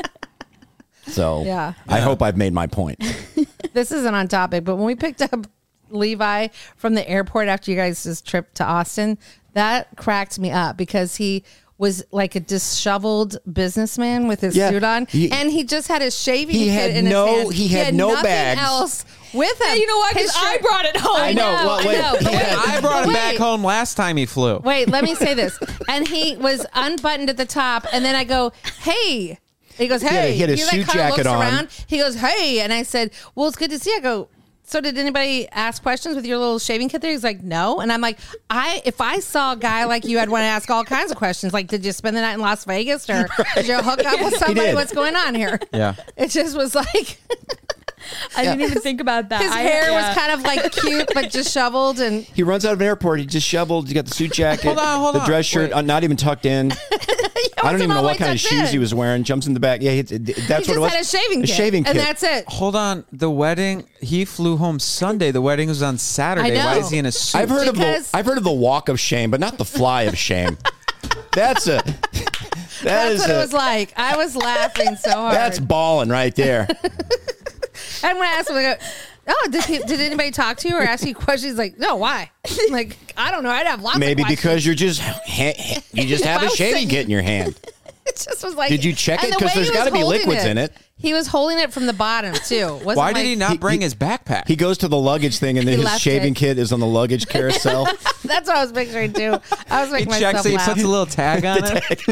So Yeah. I hope I've made my point. This isn't on topic, but when we picked up Levi from the airport after you guys' trip to Austin, that cracked me up because he was like a disheveled businessman with his Yeah. suit on, He- and he just had his shaving He kit had in no- his hand. he had no nothing bags. else with him. You know what? His Because I shirt- brought it home. I I know. know. Well, I wait. know. But wait, I brought him wait. back home last time he flew. Wait, let me say this. And he was unbuttoned at the top, and then I go, "Hey." He goes, "Hey." had a- he had a like, suit kinda jacket looks on. around. He goes, "Hey," and I said, "Well, it's good to see you." I go, "So did anybody ask questions with your little shaving kit there?" He's like, "No." And I'm like, I if I saw a guy like you, I'd want to ask all kinds of questions. Like, did you spend the night in Las Vegas, or did you hook up with somebody? did. What's going on here? Yeah. It just was like I didn't even think about that. his I- hair yeah. was kind of like cute but disheveled, and He runs out of an airport. He just shoveled. He got the suit jacket, Hold on, hold the on. dress shirt, Wait. uh, not even tucked in. I don't even know what kind of shoes he was wearing. Jumps in the back. Yeah, he, that's He what just it was. had a shaving a kit, shaving and kit. that's it. Hold on. The wedding, he flew home Sunday. The wedding was on Saturday. I Why know. is he in a suit? I've heard Because- of the I've heard of the walk of shame, but not the fly of shame. That's a that That's is what a, it was like. I was laughing so hard. that's balling right there. And when I asked him, I go, "Oh, did, he, did anybody talk to you or ask you questions?" He's like, "No, why?" I'm like, I don't know. I'd have lots Maybe of questions. because you're just ha- ha- you just have If I a was shaving sitting- kit in your hand. It just was like. Did you check and it? the 'Cause way there's he was gotta be holding liquids in it. He was holding it from the bottom too. It wasn't Why did like- he not He- bring he- his backpack? He goes to the luggage thing, and then He his left shaving it. kit is on the luggage carousel. That's what I was picturing too. I was He making checks myself it. He laugh. puts a little tag on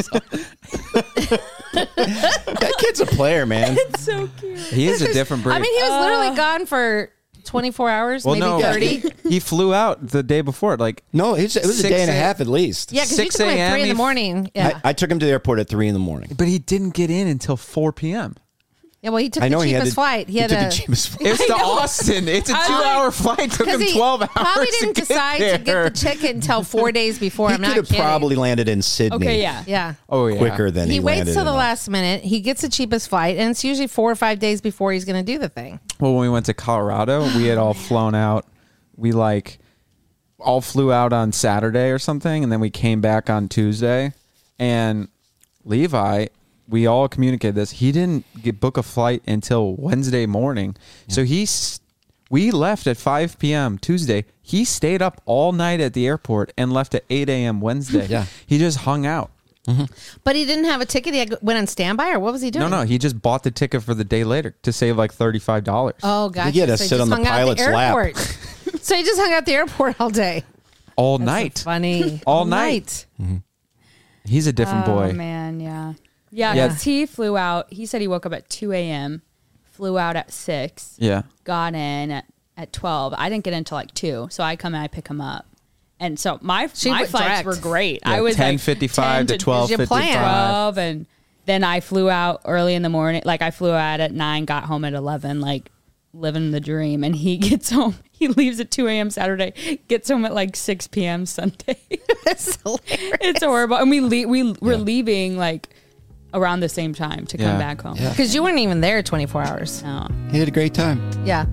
it. That kid's a player, man. so cute. He is a different breed. I mean, he was Uh, literally gone for twenty-four hours, well, maybe no, thirty. he flew out the day before. Like, No, it's, it was a six day and a a- half at least. Yeah, because you six took him at a.m. three in he the f- morning. Yeah, I, I took him to the airport at three in the morning. but he didn't get in until four p.m. yeah. Well, he took I know the he had cheapest the, flight. He, he had took a the cheapest flight. It's to Austin. It's a I- two-hour flight. Took him because he twelve hours. probably to didn't get decide to get there. the ticket until four days before. He I'm could not have kidding. probably landed in Sydney. Okay, yeah. Yeah. Oh yeah. quicker than he, He waits landed till in the a- last minute. He gets the cheapest flight, and it's usually four or five days before he's going to do the thing. Well, when we went to Colorado, we had all flown out. We like all flew out on Saturday or something, and then we came back on Tuesday. And Levi, we all communicated this. He didn't get book a flight until Wednesday morning. So he's we left at five p.m. Tuesday. He stayed up all night at the airport and left at eight a.m. Wednesday. Yeah. He just hung out. But he didn't have a ticket. He had, went on standby, or what was he doing? No, no, he just bought the ticket for the day later to save like thirty-five dollars. Oh, gotcha. He had to So he sit just on the hung out at pilot's lap. airport. So he just hung out at the airport all day. all That's night. so funny. All night. He's a different Oh boy. man, yeah, yeah. Yeah. Because he flew out. He said he woke up at two a.m., flew out at six, Yeah. got in at, at twelve. I didn't get in until like two, so I come and I pick him up. And so my She my went flights direct. were great. Yeah, I was ten like fifty-five to ten twelve Did you plan? fifty-five. twelve, and then I flew out early in the morning. Like I flew out at nine, got home at eleven, like living the dream. And he gets home. He leaves at two a.m. Saturday, gets home at like six p.m. Sunday. That's hilarious. It's horrible. And we le- we were Yeah. leaving like around the same time to come Yeah. back home. Yeah. Because you weren't even there twenty-four hours. No. He had a great time. Yeah.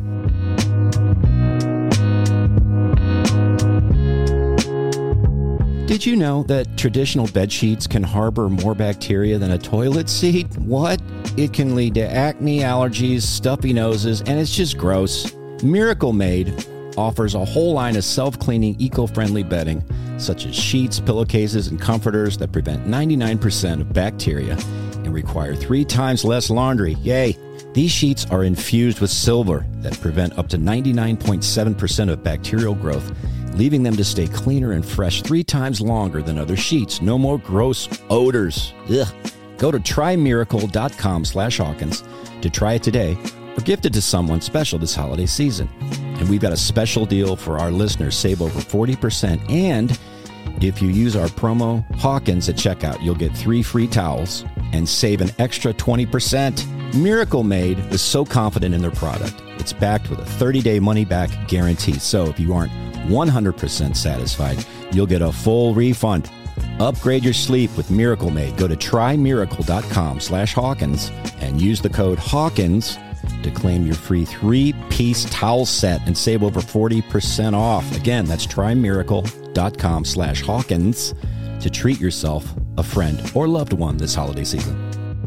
Did you know that traditional bed sheets can harbor more bacteria than a toilet seat? What? It can lead to acne, allergies, stuffy noses, and it's just gross. Miracle Made offers a whole line of self-cleaning, eco-friendly bedding, such as sheets, pillowcases, and comforters that prevent ninety-nine percent of bacteria and require three times less laundry. Yay! These sheets are infused with silver that prevent up to ninety-nine point seven percent of bacterial growth, leaving them to stay cleaner and fresh three times longer than other sheets. No more gross odors. Ugh. Go to trymiracle.com slash Hawkins to try it today or gift it to someone special this holiday season. And we've got a special deal for our listeners. Save over forty percent. And if you use our promo Hawkins at checkout, you'll get three free towels and save an extra twenty percent. Miracle Made is so confident in their product. It's backed with a thirty-day money-back guarantee. So if you aren't one hundred percent satisfied, you'll get a full refund. Upgrade your sleep with Miracle Made. Go to trymiracle.com slash Hawkins and use the code Hawkins to claim your free three-piece towel set and save over forty percent off. Again, that's trymiracle.com slash Hawkins to treat yourself, a friend, or loved one this holiday season.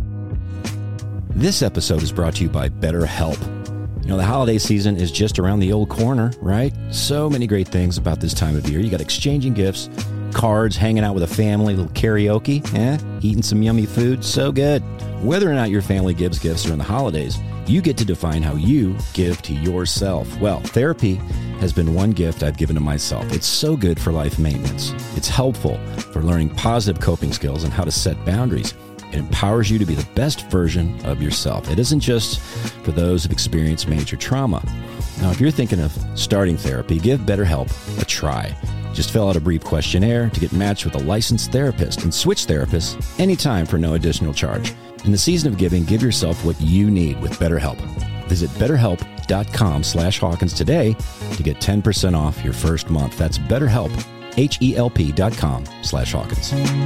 This episode is brought to you by BetterHelp. You know, the holiday season is just around the old corner, right? So many great things about this time of year. You got exchanging gifts, cards, hanging out with a family, a little karaoke, eh? Eating some yummy food, so good. Whether or not your family gives gifts during the holidays, you get to define how you give to yourself. Well, therapy has been one gift I've given to myself. It's so good for life maintenance. It's helpful for learning positive coping skills and how to set boundaries. It empowers you to be the best version of yourself. It isn't just for those who've experienced major trauma. Now, if you're thinking of starting therapy, give BetterHelp a try. Just fill out a brief questionnaire to get matched with a licensed therapist and switch therapists anytime for no additional charge. In the season of giving, give yourself what you need with BetterHelp. Visit betterhelp.com slash Hawkins today to get ten percent off your first month. That's BetterHelp, H-E-L-P dot com slash Hawkins.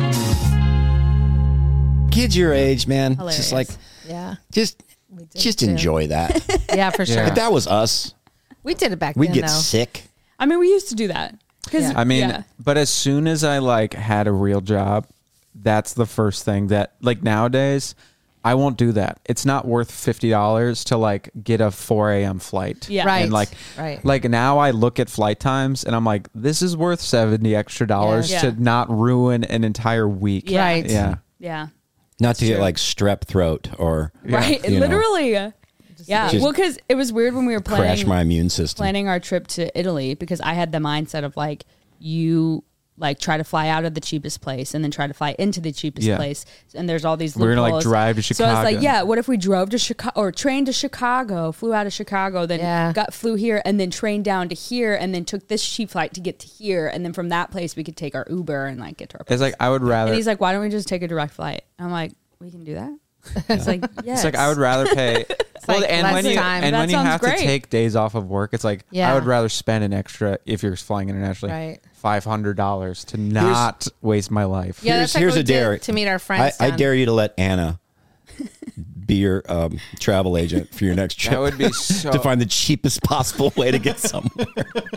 Kids your age, man. Hilarious. Just like, Yeah. just, did just too. enjoy that. Yeah, for sure. Yeah. If that was us, We did it back we'd then, get though. sick. I mean, we used to do that. Because Yeah. I mean, yeah. but as soon as I like had a real job, that's the first thing that like nowadays I won't do that. It's not worth fifty dollars to like get a four a.m. flight. Yeah. Right. And like, Right. like now I look at flight times and I'm like, this is worth seventy extra dollars Yeah. to Yeah. not ruin an entire week. Yeah. Right. Yeah. yeah. Not to get true. like strep throat or Right. you know, Literally. Yeah. Just Well, because it was weird when we were crash planning my immune system. planning our trip to Italy, because I had the mindset of like, you like try to fly out of the cheapest place and then try to fly into the cheapest Yeah. place. And there's all these We're gonna, like, loopholes. drive to So I was like, Chicago. yeah, what if we drove to Chicago or trained to Chicago, flew out of Chicago, then Yeah. got flew here and then trained down to here and then took this cheap flight to get to here. And then from that place we could take our Uber and like get to our place. It's like I would rather. And he's like, why don't we just take a direct flight? I'm like, we can do that. It's like, yes. It's like I would rather pay. well, like and less when you time. and That when you sounds have great. to take days off of work, it's like Yeah. I would rather spend an extra if you're flying internationally, Right. five hundred dollars to not waste my life. Yeah, Here's- that's like here's what we a did dare. to meet our I, friends. I down- dare you to let Anna be your um, travel agent for your next trip. That would be so. to find the cheapest possible way to get somewhere.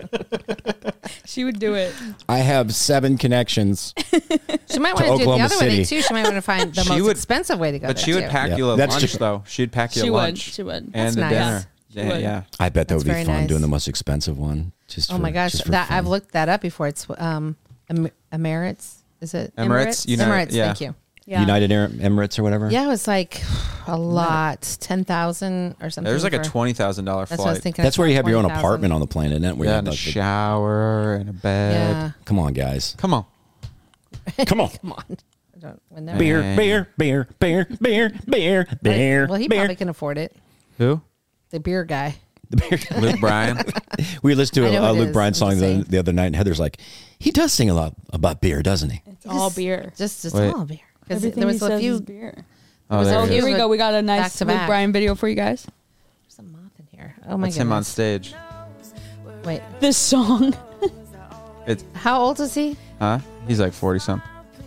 she would do it. I have seven connections. She might want to do it the Oklahoma other way City. too. She might want to find the She most would- expensive way to go. but there, she would too. pack Yeah. you a That's lunch just- though. She'd pack you She a would. lunch. She would. And That's the nice. dinner. She yeah, would. yeah. I bet that That's would be very fun nice. doing the most expensive one. Just Oh for, my gosh, just for that fun. I've looked that up before. It's um, Em- Emirates. Is it Emirates? Emirates? United- Emirates. yeah. Thank you. Yeah. United Arab Emirates or whatever. Yeah, it was like a lot, ten thousand or something. There's like a for- twenty thousand dollar That's what I was flight. thinking. That's where you have your own twenty thousand. apartment on the planet, isn't it? Where you Yeah, have and a like the- shower and a bed. Yeah, Come on, guys. Come on. Come on. come on. I don't, when they're- Beer, Hey. beer, beer, beer, beer, beer, beer. Well, he beer. probably can afford it. Who? The beer guy. Luke Bryan. We listened I to know a, a it Luke is. Bryan I'm song just the, saying. the other night, and Heather's like, he does sing a lot about beer, doesn't he? It's all beer. Just, just Wait. all beer. Because Everything there was he a says few. is beer. Oh, was there all he Here is. we With go. We got a back nice to Luke back. Bryan video for you guys. There's a moth in here. Oh my That's him on goodness. stage. Wait, This song. It's how old is he? huh? He's like forty something.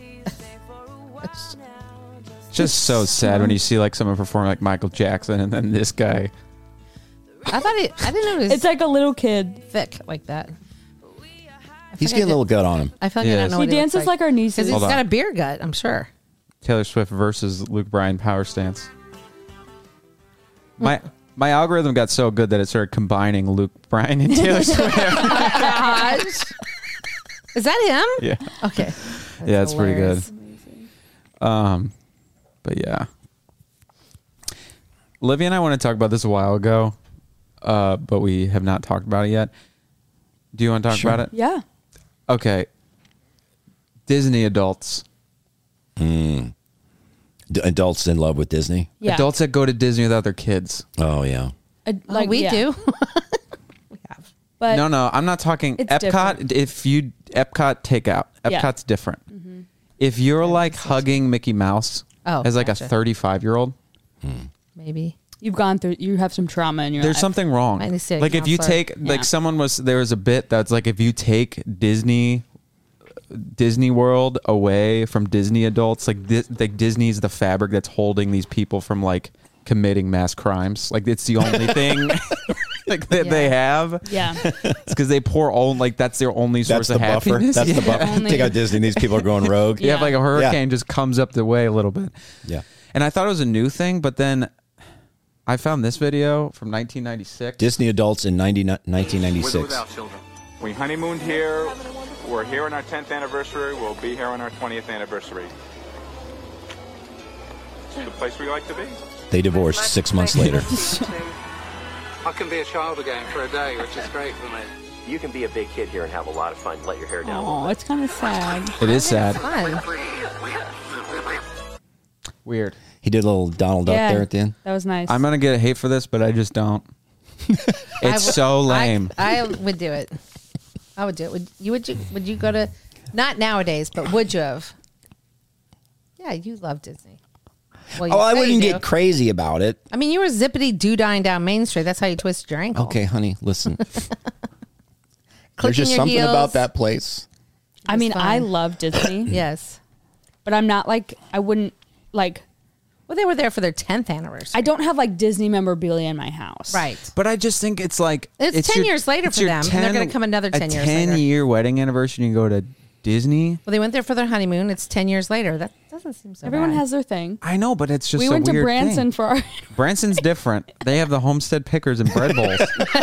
Just so sad when you see like someone perform like Michael Jackson and then this guy. I thought he. I didn't know he was It's like a little kid. thick like that. He's like I getting a did- little gut on him. I feel like He I don't is. know. He what he dances looks like our because nieces. he's Hold on. got a beer gut. I'm sure. Taylor Swift versus Luke Bryan power stance. My my algorithm got so good that it started combining Luke Bryan and Taylor Swift. Gosh. Is that him? yeah. Okay. Yeah, it's pretty good. hilarious. Um, but yeah, Livy and I want to talk about this a while ago, uh, but we have not talked about it yet. Do you want to talk Sure. about it? Yeah. Okay. Disney adults, D- adults in love with Disney. Yeah. adults that go to Disney without their kids. Oh yeah. Uh, Oh, like we yeah. do. we have. But no, no, I'm not talking It's Epcot. different. If you Epcot takeout, Yeah. Epcot's different. If you're like hugging Mickey Mouse Oh, as like gotcha. a thirty-five year old, Maybe. you've gone through. You have some trauma in your there's life. something wrong. Might need to see a Like if you counselor. take like Yeah. someone was there was a bit that's like if you take Disney Disney World away from Disney adults, like this, like Disney's the fabric that's holding these people from like committing mass crimes. Like it's the only thing like that they have. Yeah. It's because they pour all like that's their only source That's the of buffer. happiness. That's the Yeah. buffer. Only- Take out Disney. These people are going rogue. You have Yeah. like a hurricane just comes up the way a little bit. Yeah. And I thought it was a new thing, but then I found this video from nineteen ninety-six. Disney adults in ninety, nineteen With or ninety-six. without children. We honeymooned here. we're here on our tenth anniversary. We'll be here on our twentieth anniversary. It's the place we like to be. They divorced six months later. I can be a child again for a day, which is great for me. You can be a big kid here and have a lot of fun. Let your hair down. Oh, it's kind of sad. It is sad. Fun. Weird. He did a little Donald Duck Yeah, there at the end. that was nice. I'm gonna get hate for this, but I just don't. It's so lame. I, I would do it. I would do it. Would you? Would you? Would you go to? Not nowadays, but would you have? Yeah, you love Disney. Well, you Oh, I say wouldn't you get do. crazy about it. I mean, you were zippity doo dying down Main Street. That's how you twisted your ankle. Okay, honey, listen. There's Clicking just your something heels. about that place. I mean, fun. I love Disney, Yes. but I'm not like I wouldn't like. Well, they were there for their tenth anniversary. I don't have like Disney memorabilia in my house. right. But I just think it's like It's ten years later it's for your them, and they're gonna come another ten a years ten later. year wedding anniversary. And you go to Disney. Well, they went there for their honeymoon. It's ten years later. That doesn't seem so Everyone bad. has their thing. I know, but it's just we a went to weird Branson thing. for our. Branson's different. They have the Homestead Pickers and bread bowls.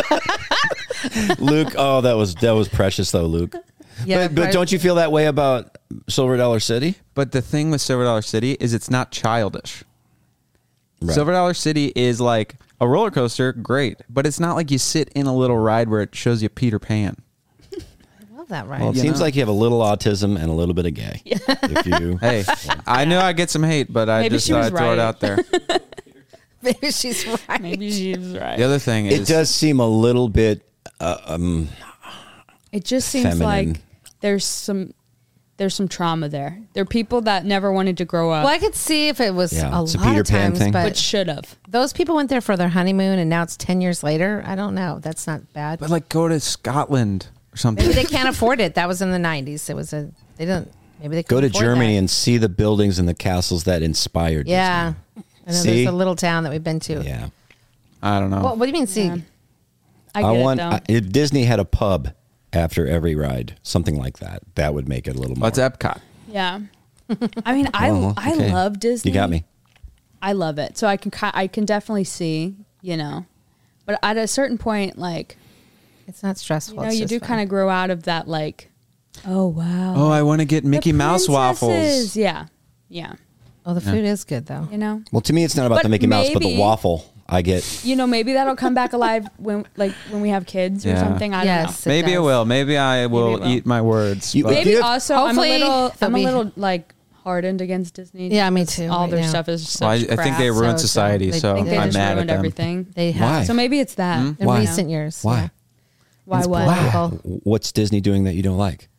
Luke, oh, that was that was precious though, Luke. Yeah, but, but right. don't you feel that way about Silver Dollar City? But the thing with Silver Dollar City is it's not childish. Right. Silver Dollar City is like a roller coaster, great, but it's not like you sit in a little ride where it shows you Peter Pan. I love that ride. Well, it You seems know? like you have a little autism and a little bit of gay. If you, Hey, I knew I'd get some hate, but I Maybe just she thought was I'd throw it right. out there. Maybe she's right. Maybe she's right. The other thing is, it does seem a little bit. Uh, um, It just seems Feminine. like there's some there's some trauma there. There are people that never wanted to grow up, Well, I could see if it was Yeah, a it's a lot Peter of Pan times, thing. but but should have. those people went there for their honeymoon, and now it's ten years later. I don't know. That's not bad. but like go to Scotland or something. Maybe they can't afford it. That was in the nineties. It was a. They didn't. Maybe they go couldn't to afford Germany that. and see the buildings and the castles that inspired. Yeah. I know See? there's a little town that we've been to. Disney. Yeah. I don't know. What, what do you mean? See, Yeah. I get want it though. I, if Disney had a pub after every ride, something like that. That would make it a little more. What's Epcot? yeah. I mean, I Oh, I okay. love Disney. You got me. I love it. So I can ki- I can definitely see, you know, but at a certain point, like it's not stressful. you know, it's you just do fun. kind of grow out of that, like, oh wow, Oh, I want to get the Mickey Mouse princesses. waffles. Yeah, yeah. Oh, the food is good though. You know, Well, to me, it's not about But the Mickey Mouse, but the maybe- waffle. I get. you know, maybe that'll come back alive when like when we have kids or Yeah. something. I Yes. don't know. Maybe it does. will. Maybe I will, it will. eat my words. You- but- Maybe Give- also I'm a Hopefully little they'll I'm a be- little like hardened against Disney. Yeah, me because too, All right their now. stuff is such Well, I, I crap. think they so ruined it's, uh, society, they so think They I'm just mad at ruined them. everything. They have Why? So maybe it's that. in Why? recent years. Why? yeah. Why It's what? political. What's Disney doing that you don't like?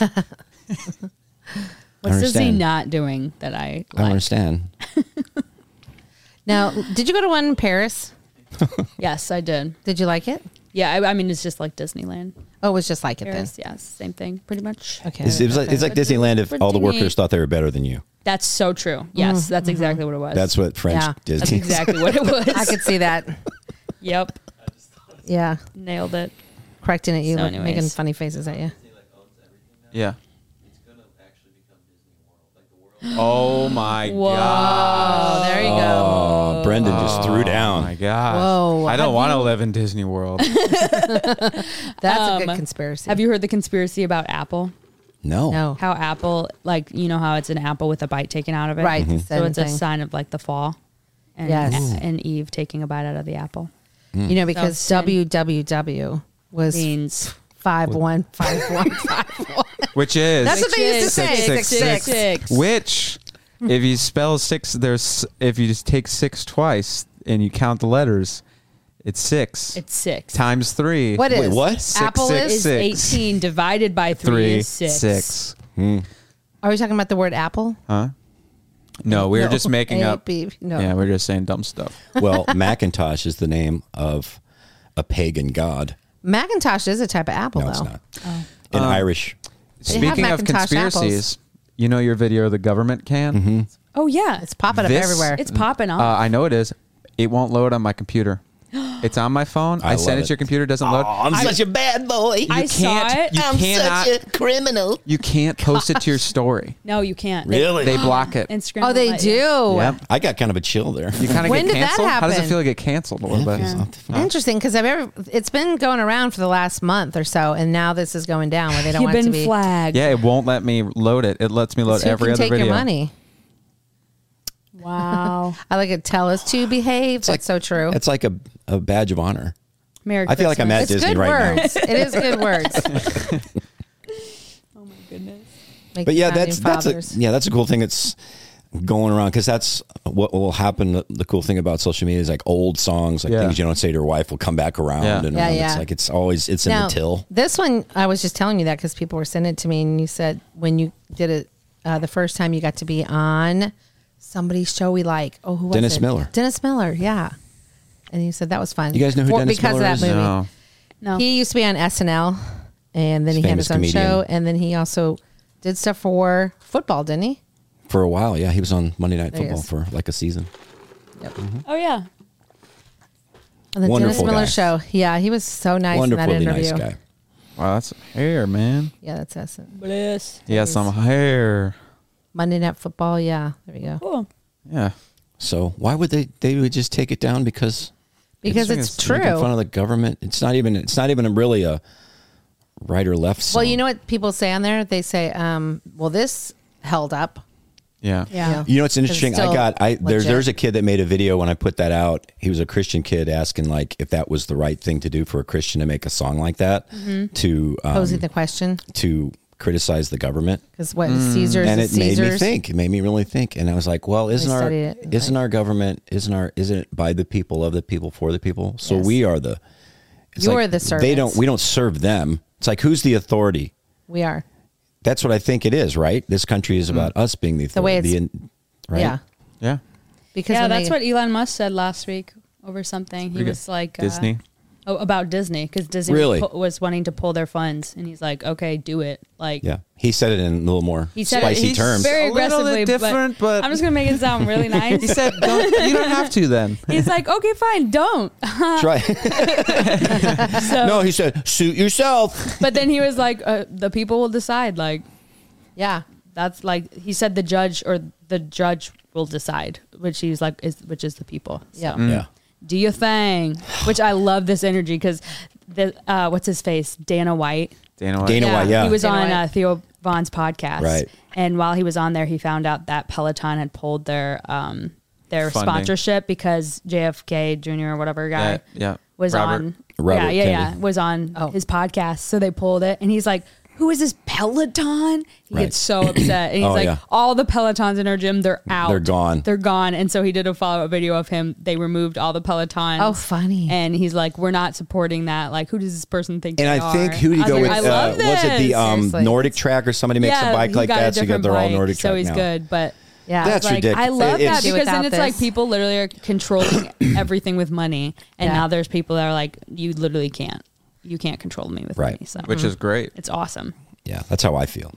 What's Disney understand. not doing that I I don't like? understand. Now, did you go to one in Paris? Yes, I did. Did you like it? Yeah, I, I mean it's just like Disneyland. Oh, it was just like it Paris, yes, same thing, pretty much. then. Okay. It's, it's like, it's like But Disneyland if but all the to me- workers thought they were better than you. That's so true. Yes, that's exactly what it was. That's what French Yeah. Disney. That's exactly what it was. I could see that. Yep, Yeah. nailed it. Correcting at you, So like, making anyways. funny faces at you. Yeah. Oh my Whoa. god! Oh, there you go. Oh, Brendan just threw Oh down. my gosh! Whoa, I don't have want to you- live in Disney World. That's a good Um, conspiracy. Have you heard the conspiracy about Apple? No. No. How Apple, like, you know how it's an apple with a bite taken out of it? Right. Mm-hmm. the So same it's a thing. sign of like the fall. And, Yes. A- and Eve taking a bite out of the apple. You know, because sin. W W W was Means five one five one five one. Which is That's what they used to say. Six, Six, six, six. which, if you spell six, there's if you just take six twice and you count the letters, it's six. it's six. times three. What is? Wait, what? Six, Apple six, is? is six. eighteen divided by three, Three, is six. six. Are we talking about the word apple? Huh? No, we were No. just making A, up. B, no. Yeah, we we're just saying dumb stuff. Well, Macintosh is the name of a pagan god. Macintosh is a type of apple, No, it's though. not. In Irish. They have Speaking of Macintosh conspiracies, you know your video of the government can? Oh, yeah. It's popping This- up everywhere. It's popping Uh, off. I know it is. It won't load on my computer. It's on my phone. I, I sent love it it. to your computer. Doesn't load. Oh, I'm such a bad boy. I saw can't- it. You I'm cannot. such a criminal. You can't post it to your story. No, you can't. Really? They block it. Instagram. Oh, won't they let do. you. Yep. I got kind of a chill there. You kind of When get did that canceled. How does it happen? feel to get canceled a little bit? Interesting, because I've ever it's been going around for the last month or so, and now this is going down where they don't You've want it to been be. flagged. Yeah, it won't let me load it. It lets me load So who every can other take video. your money? Wow. I like it. Tell us to behave. That's like- so true. It's like a, a badge of honor. Merry I feel like I'm at Christmas. It's Disney good right words. It is good words. Oh my goodness. Make But yeah, founding that's that's fathers. a yeah, that's a cool thing. It's going around because that's what will happen. The, the cool thing about social media is like old songs, like Yeah. things you don't say to your wife, will come back around. Yeah. And Yeah, around. yeah. It's like it's always it's in Now, the till. this one, I was just telling you that because people were sending it to me, and you said when you did it uh, the first time you got to be on somebody's show we like. Oh, who was Dennis it? Miller. Dennis Miller, yeah. And you said that was fun. You guys know who For- Dennis because Miller of is? that movie. No. No. He used to be on S N L, and then He's he a had his own famous comedian. show, and then he also did stuff for football, didn't he? For a while, yeah, he was on Monday Night There he Football is. for like a season. Oh yeah. On the Wonderful Dennis Miller guy. show. Yeah, he was so nice Wonderfully in that nice interview. guy. Wow, that's hair, man. Yeah, that's us. Bliss. He has some hair. Monday Night Football. Yeah, there we go. Cool. Yeah. So why would they? They would just take it down because Because It's- it's, it's true. making fun of the government. It's not even. It's not even really a right or left song. Well, you know what people say on there? They say, um, "Well, this held up." Yeah. Yeah. You know what's interesting? I still got I there's legit. there's a kid that made a video when I put that out. He was a Christian kid asking like if that was the right thing to do for a Christian to make a song like that to um, Posing the question to criticize the government. because what Caesars And is it made Caesars. me think. It made me really think. And I was like, well, isn't our studied it, isn't like- our government isn't our isn't it by the people, of the people, for the people? So Yes. we are the it's You're like the They servants. don't we don't serve them. It's like who's the authority? We are. That's what I think it is, right? This country is about us being the The way authority. it's- in- right? Yeah, Yeah. because Yeah, when that's they, what Elon Musk said last week over something. He Forget- was like uh, Disney. oh, about Disney because Disney Really? was, pu- was wanting to pull their funds, and he's like, "Okay, do it." Like, Yeah. He said it in a little more He said it- spicy he's terms. very A little aggressively, bit different, but- I'm just gonna make it sound really nice. He said, don't, "You don't have to." Then He's like, "Okay, fine, don't." That's right. So, No, he said, suit yourself. but then he was like, uh, "The people will decide." Like, yeah, that's like he said, the judge or the judge will decide, which he's like, is which is the people. So, yeah. Yeah. do your thing. Which I love this energy because the uh, what's his face, Dana White. Dana White. Dana Yeah. White, yeah. He was Dana on White. uh, Theo Vaughn's podcast, Right. And while he was on there, he found out that Peloton had pulled their um, their Funding. sponsorship because J F K Junior or whatever guy Yeah. Yeah. was Robert. on. Robert yeah, yeah, yeah, Kennedy. was on Oh. his podcast. So they pulled it, and he's like, "Who is this Peloton?" He Right. gets so upset, and he's Oh, like, yeah. "All the Pelotons in our gym, they're out. They're gone. They're gone." And so he did a follow up video of him. They removed all the Pelotons. Oh, funny. And he's like, "We're not supporting that. Like, who does this person think?" And they I think are?" who did he I was go like, with? I Uh, love was it the this. um, Seriously. Nordic Track or somebody makes yeah, a bike he like got that? a So you got different they're all bike, Nordic so Track he's now. good. But Yeah. That's it's like, ridiculous. I love It's- that because Without then it's like this. people literally are controlling everything with money, and Yeah. now there's people that are like, you literally can't, you can't control me with Right. money. So Which is great. it's awesome. Yeah, that's how I feel.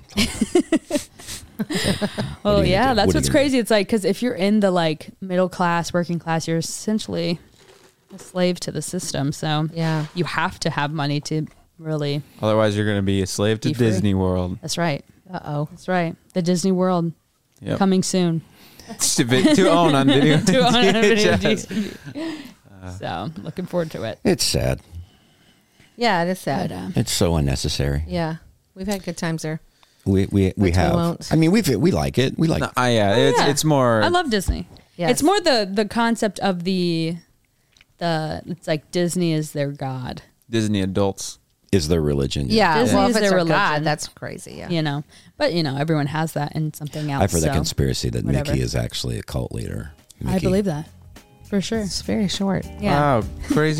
Well, are you yeah, gonna do? that's What are you what's gonna crazy. It's like because if you're in the like middle class, working class, you're essentially a slave to the system. So Yeah. you have to have money to really. Otherwise, you're going to be a slave to Be free. Disney World. That's right. Uh oh. That's right. The Disney World Yep. coming soon. to, vi- to own on video. to own a video V H S. D V D. So looking forward to it. It's sad. Yeah, it is sad. But, uh, It's so unnecessary. Yeah, we've had good times there. We we we we have. won't. I mean, we we like it. We like. No, I, yeah, it's yeah. it's more. I love Disney. Yes. It's more the the concept of the the it's like Disney is their god, Disney adults. is their religion. Yeah, Disney well, is if it's their their God, religion. that's crazy. Yeah. you know. But you know, everyone has that in something else. I've heard so that conspiracy that whatever. Mickey is actually a cult leader. I Mickey. believe that for sure. It's very short. Yeah. Wow, crazy.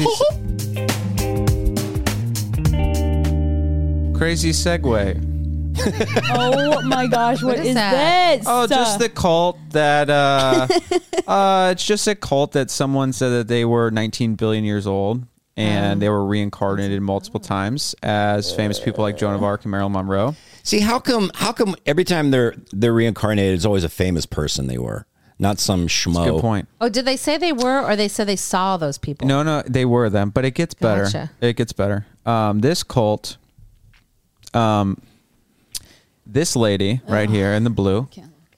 crazy segue. Oh my gosh, What what is is, that? this? Oh, just the cult that. Uh, uh, it's just a cult that someone said that they were nineteen billion years old and they were reincarnated multiple times as famous people like Joan of Arc and Marilyn Monroe. See, how come? How come every time they're they're reincarnated, it's always a famous person they were? not some schmo. Good point. Oh, did they say they were, or they said they saw those people? No, no, they were them, but it gets better. Gotcha. It gets better. Um, this cult, um, this lady right here in the blue,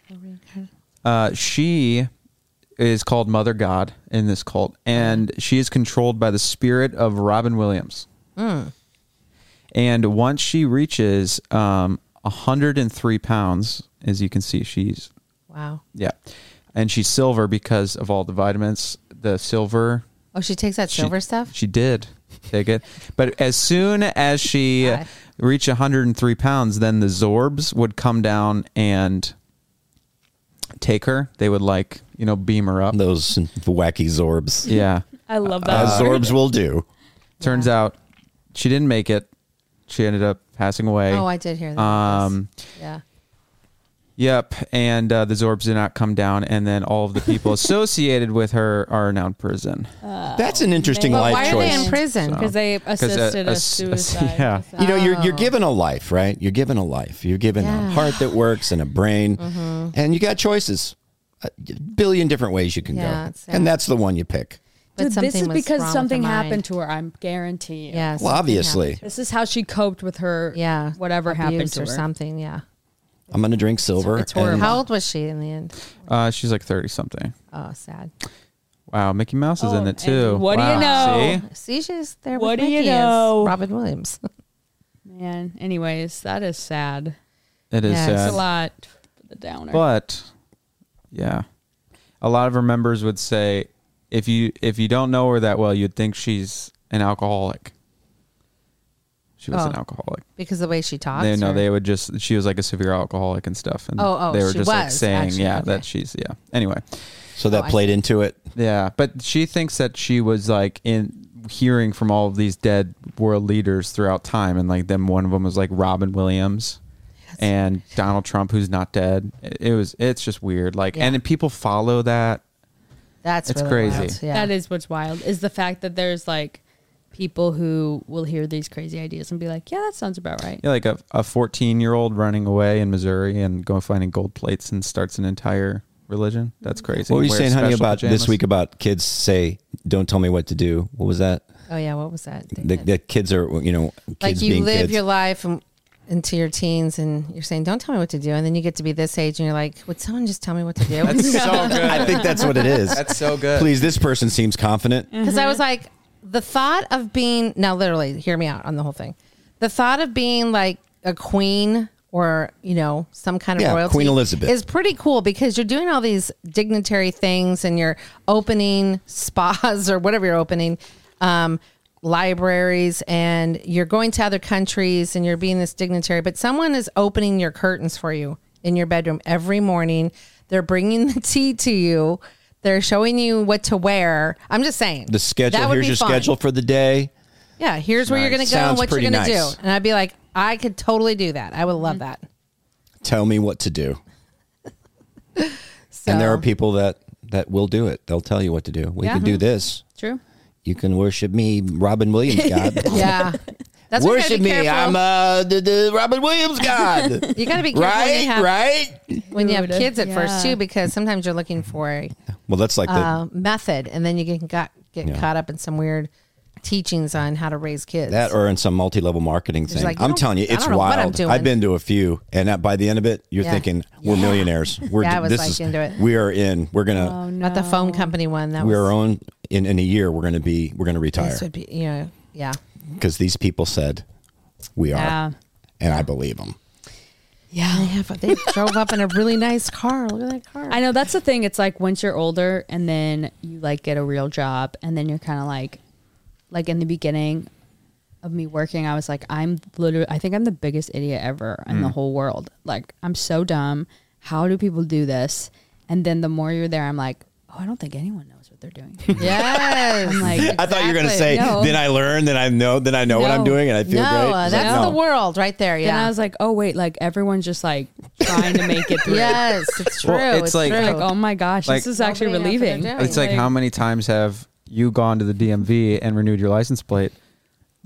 uh, she is called Mother God in this cult, and she is controlled by the spirit of Robin Williams. Mm. And once she reaches um, one hundred three pounds, as you can see, she's Wow. yeah, and she's silver because of all the vitamins. The silver. Oh, she takes that She- silver stuff? She did take it. But as soon as she God. reached one hundred three pounds, then the Zorbs would come down and take her. They would, like, you know, beam her up. Those wacky Zorbs. Yeah. I love that. As word. Zorbs will do. Turns out she didn't make it. She ended up passing away. Oh, I did hear that. Um, yeah. Yep. And uh, the Zorbs did not come down. And then all of the people associated with her are now in prison. That's an interesting But life why choice. are they in prison? Because they uh, assisted a- a, a- suicide. yeah. You know, you're you're Oh. given a life, right? You're given a life. You're given Yeah. a heart that works and a brain, Mm-hmm. and you got choices. A billion different ways you can Yeah, go, it's sad. and that's the one you pick. But Dude, this something is was because wrong with something her mind. happened to her. I'm guarantee you. Yeah. Well, something obviously, happened. This is how she coped with her. Yeah. Whatever happened abuse to or her. something. Yeah. I'm going to drink silver. It's horrible. and- How old was she in the end? Uh, she's like thirty something. Oh, sad. Wow. Mickey Mouse is Oh, in it too. and what do you Wow. know? See? See, she's there What with do you Mickey as know? Robin Williams. Man. Anyways, that is sad. It is Yes. It's sad. a lot for the downer. But yeah, a lot of her members would say, if you if you don't know her that well, you'd think she's an alcoholic. She was Oh. an alcoholic. Because of the way she talks? They no, or- they would just she was like a severe alcoholic and stuff. And Oh, oh, they were she just like was, saying, actually, yeah, okay. that she's yeah. Anyway, so that Oh, I played into it. yeah, but she thinks that she was like in hearing from all of these dead world leaders throughout time, and like them, one of them was like Robin Williams. And Donald Trump, who's not dead. It, it was. It's just weird. Like, Yeah. and then people follow that. That's It's really crazy. wild. Yeah. That is what's wild, is the fact that there's like people who will hear these crazy ideas and be like, yeah, that sounds about right. Yeah, like a a fourteen year old running away in Missouri and going finding gold plates and starts an entire religion. That's crazy. What were you Wears saying, honey, special about pajamas. this week about kids say, "Don't tell me what to do"? What was that? Oh, yeah. What was that? They The, did. the kids are, you know, kids like you being live kids. your life and, into your teens and you're saying, don't tell me what to do. And then you get to be this age and you're like, would someone just tell me what to do? That's so good. I think that's what it is. That's so good. Please, this person seems confident. Because I was like, the thought of being, now literally, hear me out on the whole thing. The thought of being like a queen or, you know, some kind of Yeah, royalty Queen Elizabeth. is pretty cool because you're doing all these dignitary things and you're opening spas or whatever you're opening, um, libraries, and you're going to other countries and you're being this dignitary. But someone is opening your curtains for you in your bedroom every morning. They're bringing the tea to you. They're showing you what to wear. I'm just saying. The schedule. That would Here's be your fun. schedule for the day. Yeah, here's where you're going Nice. to go and Sounds what you're pretty going to nice. do. And I'd be like, I could totally do that. I would love that. Tell me what to do. So, And there are people that that will do it. They'll tell you what to do. We Yeah. can do this. True. You can worship me, Robin Williams God. yeah. That's why you gotta Worship be me. careful. I'm uh, the, the Robin Williams God. You got to be careful when right? you have, right? when you have Dude, kids at yeah. first too, because sometimes you're looking for a Well, that's like the uh, method, and then you can got, get Yeah. caught up in some weird teachings on how to raise kids. that or in some multi-level marketing thing. like, you I'm don't- telling you, I it's don't know what I'm wild. doing. I've been to a few, and at, by the end of it, you're Yeah. thinking we're Yeah. millionaires. We're Yeah, I was, this like, is into it. we are in. We're gonna Oh, no. Not the phone company one. That we're was own in in a year. We're gonna be we're gonna retire this would be, you know, yeah. because these people said we are, Yeah. and I believe them. Yeah, they, have, they drove up in a really nice car. Look at that car. I know that's the thing. It's like once you're older and then you like get a real job and then you're kind of like, like in the beginning of me working, I was like, I'm literally, I think I'm the biggest idiot ever in the whole world. Like, I'm so dumb. How do people do this? And then the more you're there, I'm like, oh, I don't think anyone knows what they're doing. Yes. I'm like, I thought you were gonna say, Exactly. No. then I learn, then I know, then I know what I'm No. doing, and I feel no, great. uh, It's like, that's no. the world right there. Then I Yeah. was like, oh wait, like everyone's just like trying to make it through. Yes, it's true. Well, it's it's like- true. Like, oh my gosh, Like- this is actually Nobody knows what they're relieving. doing. It's like, Like- how many times have you gone to the D M V and renewed your license plate,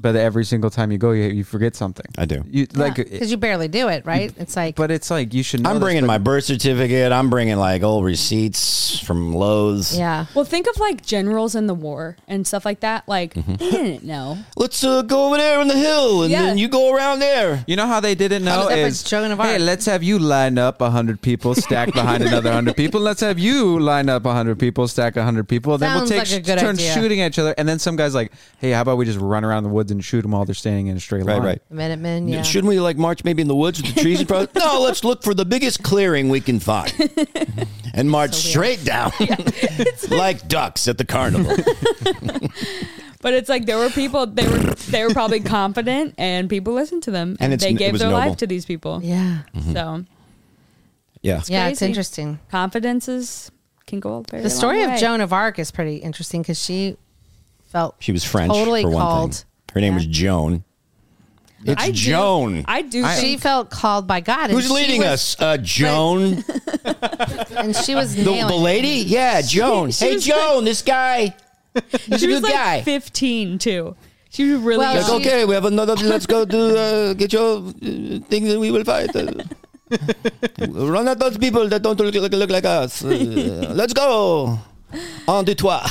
but every single time you go, you, you forget something. I do. You like Because you barely do it, right? It's like, but it's like you should. Know I'm this, bringing but- my birth certificate. I'm bringing like old receipts from Lowe's. yeah. Well, think of like generals in the war and stuff like that. Like Mm-hmm. they didn't know. Let's uh, go over there on the hill, and Yeah. then you go around there. You know how they didn't know Except for is Joan of hey, Arc. let's have you line up a hundred people stacked behind another hundred people. Let's have you line up a hundred people stack a hundred people. Then we'll Sounds take like a good turn idea. shooting at each other. And then some guy's like, hey, how about we just run around the woods and shoot them while they're standing in a straight Right, line? right. The Minutemen, yeah. Shouldn't we like march maybe in the woods with the trees in front? No, let's look for the biggest clearing we can find and march straight down like ducks at the carnival. But it's like there were people. They were they were probably confident, and people listened to them, And and, it's- they it gave was their noble. life to these people. Yeah. So Yeah. Yeah, it's crazy. interesting. confidences can go a very The story long of way. Joan of Arc is pretty interesting because she felt She was French Totally for one called- thing. Her name was Joan. It's I do- Joan. I do. she think, felt called by God. and Who's she leading was- us? Uh, Joan, And she was the, nailing the it. lady. Yeah, Joan. she hey, was Joan. This guy. He's she a was good like guy. fifteen too. She was really Well, young. Like, she- okay, we have another. Let's go to uh, get your uh, thing that we will fight. Uh, run at those people that don't look, look, look like us. Uh, let's go. En deux trois.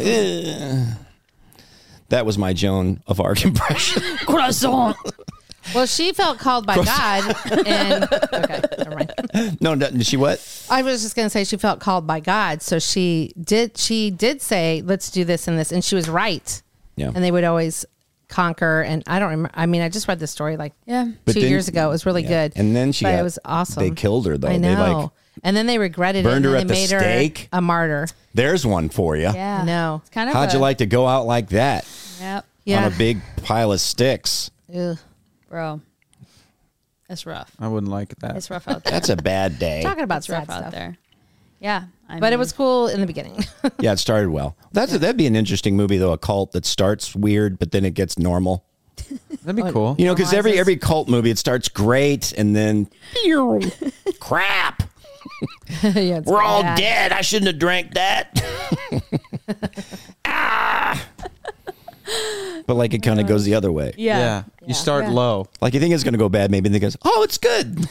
That was my Joan of Arc impression. croissant. Well, she felt called by God. And okay, never mind. No, no, she what? I was just gonna say she felt called by God, so she did. She did say, "Let's do this and this," and she was right. Yeah. And they would always conquer. And I don't remember. I mean, I just read the story like Yeah. But two then- years ago. It was really Yeah. good. And then she but got- it was awesome. they killed her, though. I They, know. like, and then they regretted burned it. her and at they the made stake. her a martyr. There's one for you. Yeah. I know. It's kind of. How'd a, you like to go out like that Yep. Yeah. on a big pile of sticks? Ugh. Bro. It's rough. I wouldn't like that. It's rough out there. That's a bad day. Talking about It's rough sad out stuff. there. Yeah. I But it mean, was cool in the beginning. Yeah, it started well. That's that'd be an interesting movie though. A cult that starts weird, but then it gets normal. That'd be cool. You know, because every Normalizes. every cult movie it starts great and then crap. yeah, it's We're all bad. dead. I shouldn't have drank that. ah. But like it kind of goes the other way. Yeah. Yeah. You start Yeah. low. Like you think it's gonna go bad, maybe and then it goes, oh, it's good.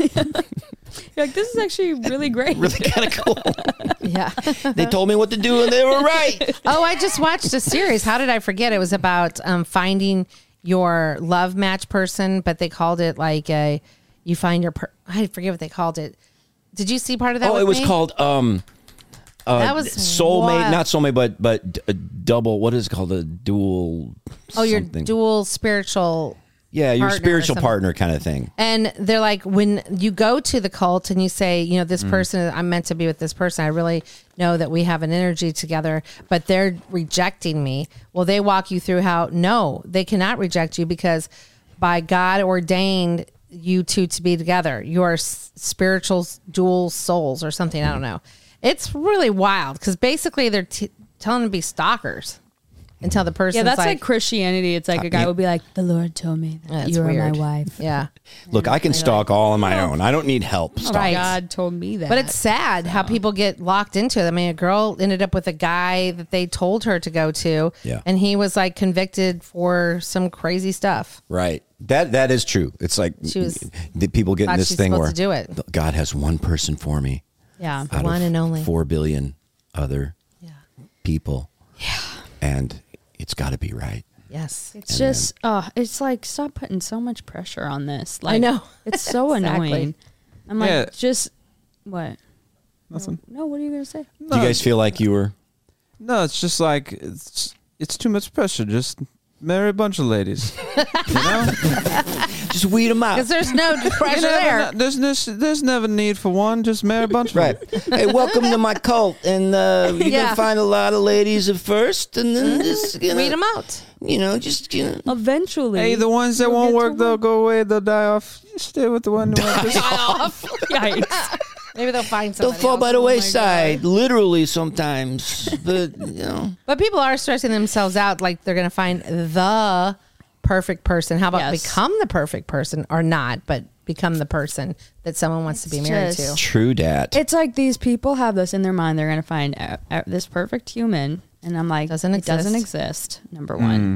You're like, this is actually really great. Really kind of cool. Yeah. They told me what to do and they were right. Oh, I just watched a series. How did I forget? It was about um, finding your love match person, but they called it like a, you find your, per- I forget what they called it. Did you see part of that? Oh, with it was me? called um uh, That was soulmate, wild. not soulmate, but but d- a double. What is it called? A dual. Oh, your something. dual spiritual. Yeah, your partner or spiritual something. partner kind of thing. And they're like, when you go to the cult and you say, you know, this Mm. person, I'm meant to be with this person. I really know that we have an energy together, but they're rejecting me. Well, they walk you through how, no, they cannot reject you because by God ordained you two to be together. You are s- spiritual dual souls or something. I don't know. It's really wild because basically they're t- telling them to be stalkers until the person's Yeah, that's like, like, Christianity. It's like a guy yeah. would be like, the Lord told me that That's you are weird. my wife. yeah. Look, I can stalk all on my own. I don't need help. Stalk. Right. God told me that. But it's sad how people get locked into it. I mean, a girl ended up with a guy that they told her to go to, Yeah. and he was like convicted for some crazy stuff. Right. That that is true. It's like She was- the people getting thought this she's thing supposed where to do it. God has one person for me yeah. out one of and only. four billion other Yeah. people. Yeah. And it's got to be right. Yes. It's just, uh, it's like, stop putting so much pressure on this. Like, I know. It's so Exactly. annoying. I'm like, Yeah. just, what? Nothing. No, what are you going to say? Do you guys feel like you were? No, it's just like it's it's too much pressure. Just marry a bunch of ladies. You know? Just weed them out. Because there's no pressure You never there. know- there's, there's there's never need for one. Just marry a bunch of Right. them. Hey, welcome to my cult. And uh, you're Yeah. going to find a lot of ladies at first. And then just, you know, Read them out. you know, just, you know. Eventually. Hey, the ones that you'll won't get to work, they'll one. go away. They'll die off. You stay with the one who wants to. off. Yikes. Maybe they'll find They'll somebody fall else. by the Oh my wayside, literally sometimes. But, you know. But people are stressing themselves out like they're going to find the perfect person. How about Yes. become the perfect person or not, but become the person that someone wants to be It's married just- to? True dat. It's like these people have this in their mind. They're going to find uh, uh, this perfect human. And I'm like, Doesn't it doesn't exist. exist, number one.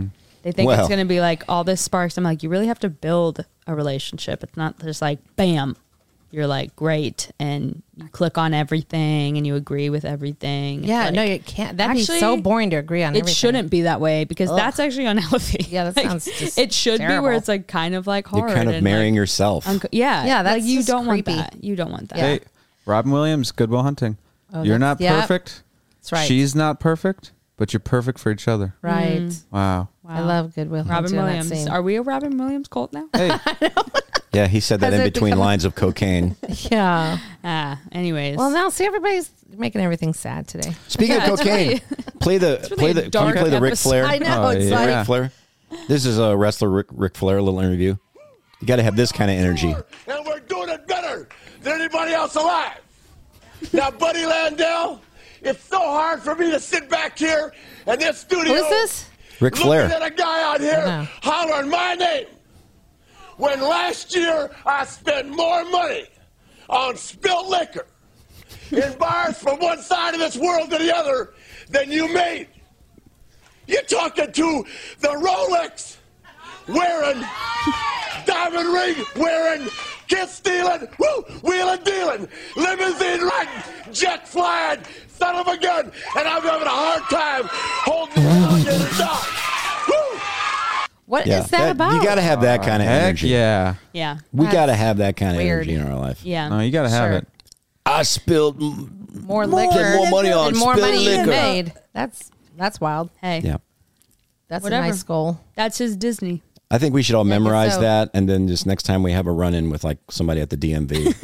They think Well. it's going to be like all this sparks. I'm like, you really have to build a relationship. It's not just like, bam, you're like great and you click on everything and you agree with everything. It's Yeah, like- no, you can't. That'd Actually, be so boring to agree on It everything. shouldn't be that way because Ugh. that's actually unhealthy. Yeah, that Like, sounds just It should be terrible. where it's like kind of like hard. You're kind of and, marrying like, yourself. unco- yeah, Yeah, like that's you just don't creepy. want that. You don't want that. Yeah. Hey, Robin Williams, Good Will Hunting. Oh, you're that's- not yeah. perfect. That's right. She's not perfect, but you're perfect for each other. right. Mm. Wow. I love Goodwill Robin Hunting on that Williams. scene. Are we a Robin Williams cult now? Hey, Yeah, he said that Has in it between become- lines of cocaine. Yeah. ah, anyways. Well, now see, everybody's making everything sad today. Speaking Yeah, of it's cocaine, really- play the really play a the can you dark play the Ric episode. Flair. I know. Oh, it's yeah. like Ric Flair. This is a wrestler Ric, Ric Flair, a little interview. You got to have this kind of energy. And we're doing it better than anybody else alive. Now, Buddy Landell, it's so hard for me to sit back here in this studio. Who is this? Ric Flair. Looking at a guy out I here know. hollering my name. When last year I spent more money on spilt liquor in bars from one side of this world to the other than you made. You're talking to the Rolex wearing, diamond ring wearing, kiss stealing, woo, wheeling dealing, limousine riding, jet flying, son of a gun, and I'm having a hard time holding the alligator dog. Woo! What is Yeah, that, about? You got to have that kind of heck energy. yeah. yeah. We That's got to have that kind of weird. energy in our life. Yeah. No, you got to have Sure. it. I spilled. m- more more- liquor, more money on and more spilled money you liquor. made. That's that's wild. Hey, Yeah. That's Whatever. a nice goal. that's his Disney. I think we should all I guess memorize so. that, and then just next time we have a run-in with like somebody at the D M V.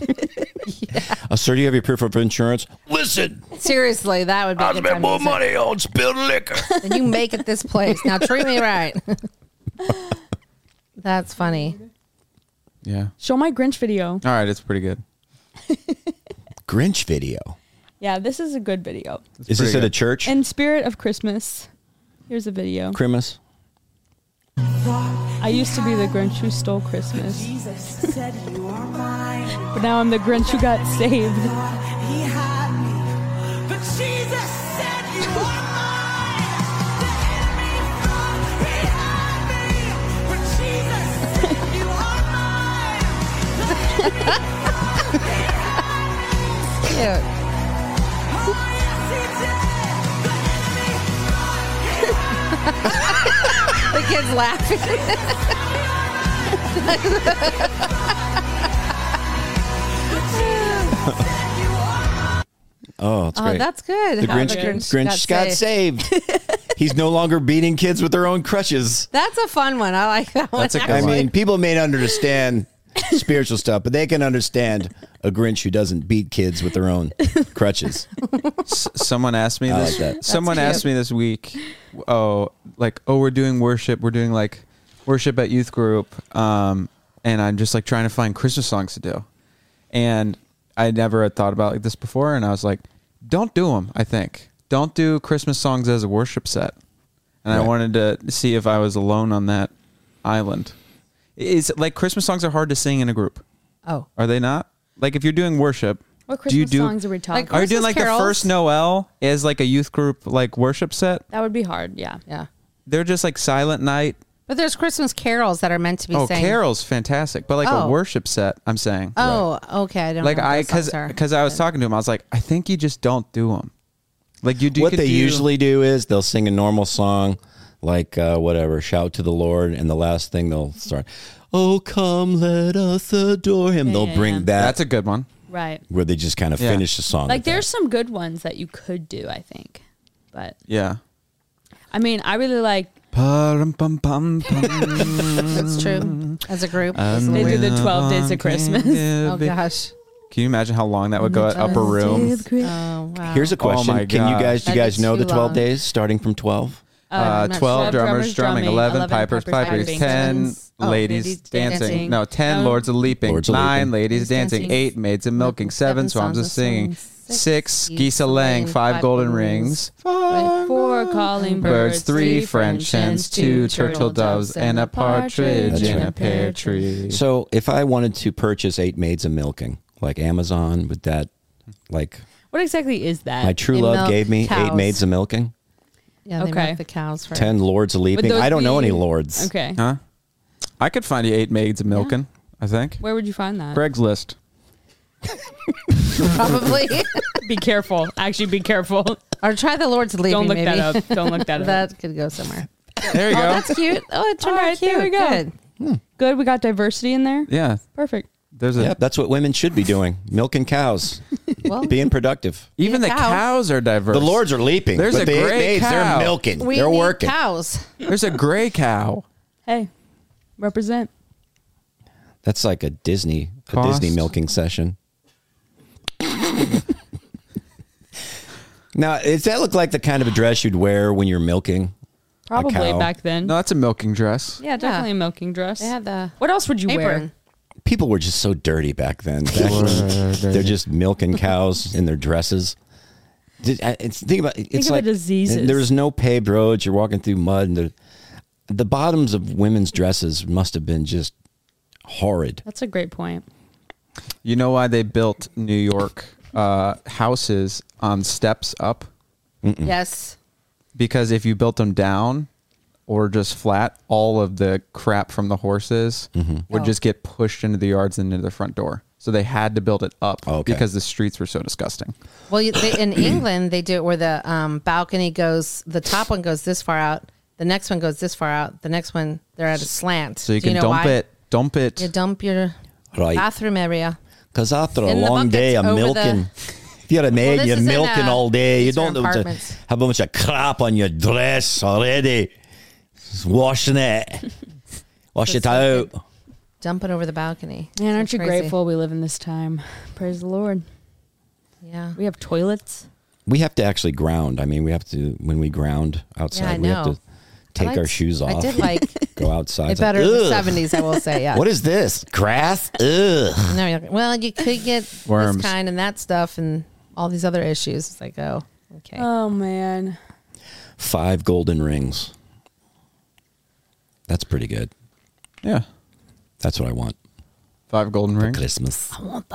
Uh, sir, do you have your proof of insurance? Listen, Seriously, that would be. I a good spent time more to use it. money on spilled liquor. And you make it this place. Now treat me right. That's funny. Yeah. Show my Grinch video. All right, it's pretty good. Grinch video. Yeah, this is a good video. It's Is this pretty at a good. church? In spirit of Christmas, here's a video. Christmas. I used to be the Grinch who stole Christmas. But now I'm the Grinch who got saved. Cute. The kid's laughing. Oh, it's Oh, great. that's good. the How Grinch, the Grinch, got, saved. He's no longer beating kids with their own crutches. That's a fun one. I like that one. That's a good I actually. mean, people may not understand spiritual stuff, but they can understand a Grinch who doesn't beat kids with their own crutches. S- someone asked me I this. like that. Someone That's asked me this week. Oh, like, oh, we're doing worship. We're doing like worship at youth group, um, and I'm just like trying to find Christmas songs to do. And I never had thought about like this before, and I was like, don't do them. I think don't do Christmas songs as a worship set. And Right. I wanted to see if I was alone on that island. Is like Christmas songs are hard to sing in a group. Oh, Are they not? Like if you're doing worship, What do you Christmas do? songs are we talking? Like- Are you doing Christmas like carols? the first Noel as like a youth group like worship set? that would be hard. Yeah. yeah. They're just like Silent Night. But there's Christmas carols that are meant to be Oh, sang. carols, fantastic. But like Oh. a worship set, I'm saying. Oh, okay. I don't like know what I, those because songs are. because I was talking to him, I was like, I think you just don't do them. Like you do. what could they do- usually do is they'll sing a normal song, like uh, whatever, shout to the Lord, and the last thing they'll start, oh, come, let us adore him. Yeah, they'll yeah, bring yeah. that, That's a good one. Right. where they just kind of Yeah. finish the song. Like with there's that. some good ones that you could do, I think. But Yeah. I mean, I really like Pum, pum, pum, pum. That's true. As a group. It's a Um, They little do weird. the twelve Days of Christmas. Oh gosh. Can you imagine how long that would go at upper room? Oh wow. Here's a question: Oh my Can you guys, do you That'd guys be know the too twelve long. days starting from twelve? Uh, I'm not twelve sure. drummers drummers drumming, drumming, eleven eleven pipers pipers pipers, piping, ten six oh, ladies ladies dancing. dancing. No, ten Um, lords a leaping, Lords nine a-leaping. ladies dancing, dancing, eight maids a milking, seven swans a singing, six geese a laying, five golden rings, Five Four calling birds, birds, three French hens, two turtle doves, and a partridge That's in right. a pear tree. So if I wanted to purchase eight maids of milking, like Amazon, would that, like What exactly is that? my true They love milk gave me eight cows. maids of milking? Yeah, they Okay. milk the cows for Ten lords leaping. those I don't know be- any lords. Okay. Huh? I could find you eight maids of milking, I think. Where would you find that? Craigslist. probably. Be careful. Actually, be careful. Or try the Lord's leaving. Don't look maybe. that up. Don't look that up. That could go somewhere. There you Oh, go. that's cute. Oh, it turned All out right, cute. there we go. Good. Good. We got diversity in there. Yeah. Perfect. There's a Yep, that's what women should be doing. Milking cows. Well, Being productive. even Be the a cow. cows are diverse. The lords are leaping. There's but a the eight gray maids, cow. they're milking. we they're need working. cows. There's a gray cow. Hey, represent. That's like a Disney a Cost. Disney milking session. Now, does that look like the kind of a dress you'd wear when you're milking? Probably cow. back then. No, that's a milking dress. Yeah, definitely a milking dress. They had the What else would you wear? apron. People were just so dirty back then. Back when they're just milking cows in their dresses. Did- I- It's, think about it, it's of the like diseases. There was no paved roads. You're walking through mud, and the, the bottoms of women's dresses must have been just horrid. That's a great point. You know why they built New York uh, houses on steps up? Yes. Because if you built them down or just flat, all of the crap from the horses would Oh. just get pushed into the yards and into the front door. So they had to build it up Okay. because the streets were so disgusting. Well, you, they, in England, they do it where the um, balcony goes, the top one goes this far out, the next one goes this far out, the next one, they're at a slant. So you Do can know dump why? it, dump it. You dump your Right. bathroom area. Because after a In the long day of buckets over milking, the- if you're a maid, this you're is in, milking uh, all day. You these are don't have to apartments. have a bunch of crap on your dress already. Just washing it. Wash Just it out. Dump it over the balcony. Man, aren't It's you crazy. grateful we live in this time? Praise the Lord. Yeah. We have toilets. We have to actually ground. I mean, we have to, when we ground outside, Yeah, I we have know. to take liked- our shoes off. I did like go outside. it It's like, better in the "Ugh, seventies, I will say. Yeah. What is this? Grass? Ugh. No, you're like, well, you could get Worms. this kind and that stuff and all these other issues. It's like, oh, okay. Oh man. Five golden rings. That's pretty good. Yeah. That's what I want Five golden for rings. Christmas.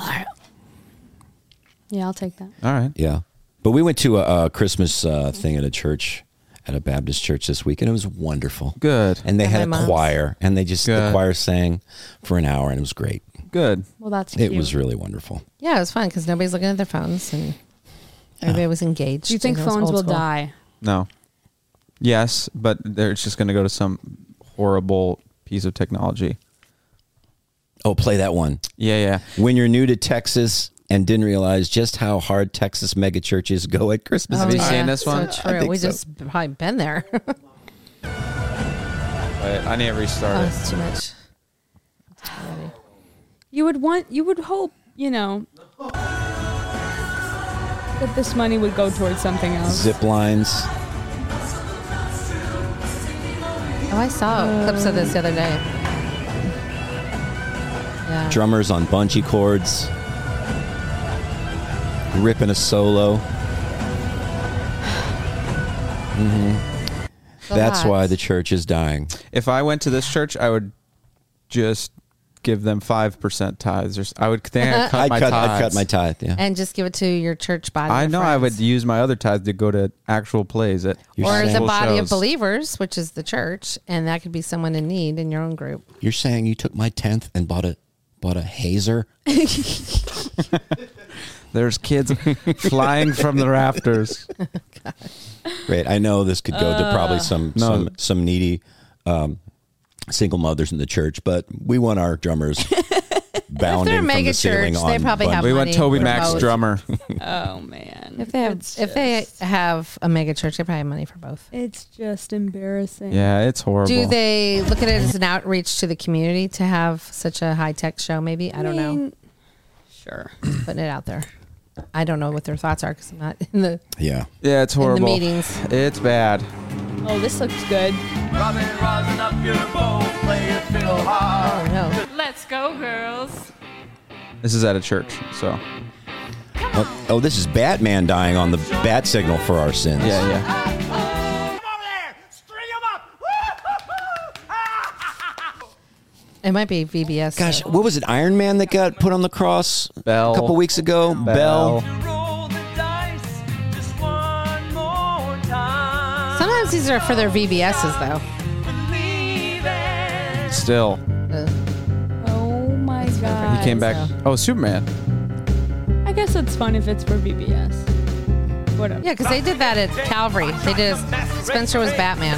Yeah, I'll take that. All right. Yeah. But we went to a, a Christmas uh, thing at a church, at a Baptist church this week, and it was wonderful. Good. And they At had a my mom's. choir, and they just, the Good. choir sang for an hour, and it was great. Good. Well, that's It cute. was really wonderful. Yeah, it was fun because nobody's looking at their phones and everybody was engaged. Do you think and it was phones old will school. die? No. Yes, but they're just going to go to some horrible piece of technology. Oh, play that one. Yeah, yeah. When you're new to Texas and didn't realize just how hard Texas mega churches go at Christmas Have you Oh, time. seen this one? So I true. think We so. just probably been there. Wait, I need to restart Oh, it. it's too much. You would want. You would hope. You know. That this money would go towards something else. Zip lines. Oh, I saw clips of this the other day. Yeah. Drummers on bungee cords. Ripping a solo. hmm Go That's Hawks. why the church is dying. If I went to this church, I would just give them five percent tithes. Or s- I would think I'd cut I'd my cut, tithes. I'd cut my tithe, yeah. And just give it to your church body. I of know I would friends. use my other tithes to go to actual plays at You're Or saying- the body of shows. believers, which is the church, and that could be someone in need in your own group. You're saying you took my tenth and bought a bought a hazer? There's kids flying from the rafters. Great. I know this could go to probably some No. some some needy um, single mothers in the church, but we want our drummers bounding from mega the ceiling church, on. they probably bun- have We went money Toby for Mac's both. drummer. Oh man. If they have, It's if they just- have a mega church, they probably have money for both. It's just embarrassing. Yeah, it's horrible. Do they look at it as an outreach to the community to have such a high tech show? Maybe I don't know. mean, Sure. Putting it out there. I don't know what their thoughts are because I'm not in the Yeah. Yeah, it's in the horrible. meetings. It's bad. Oh, this looks good. Oh no! Let's go, girls. This is at a church, so Oh, oh, this is Batman dying on the bat signal for our sins. yeah, yeah. It might be V B S. Gosh, what was it? Iron Man that got put on the cross Bell. a couple weeks ago. Bell. Bell. Sometimes these are for their V B S's though. Still, Oh my god. he came back. Oh, Superman. I guess it's fun if it's for V B S. Whatever. Yeah, because they did that at Calvary. They did. Spencer was Batman.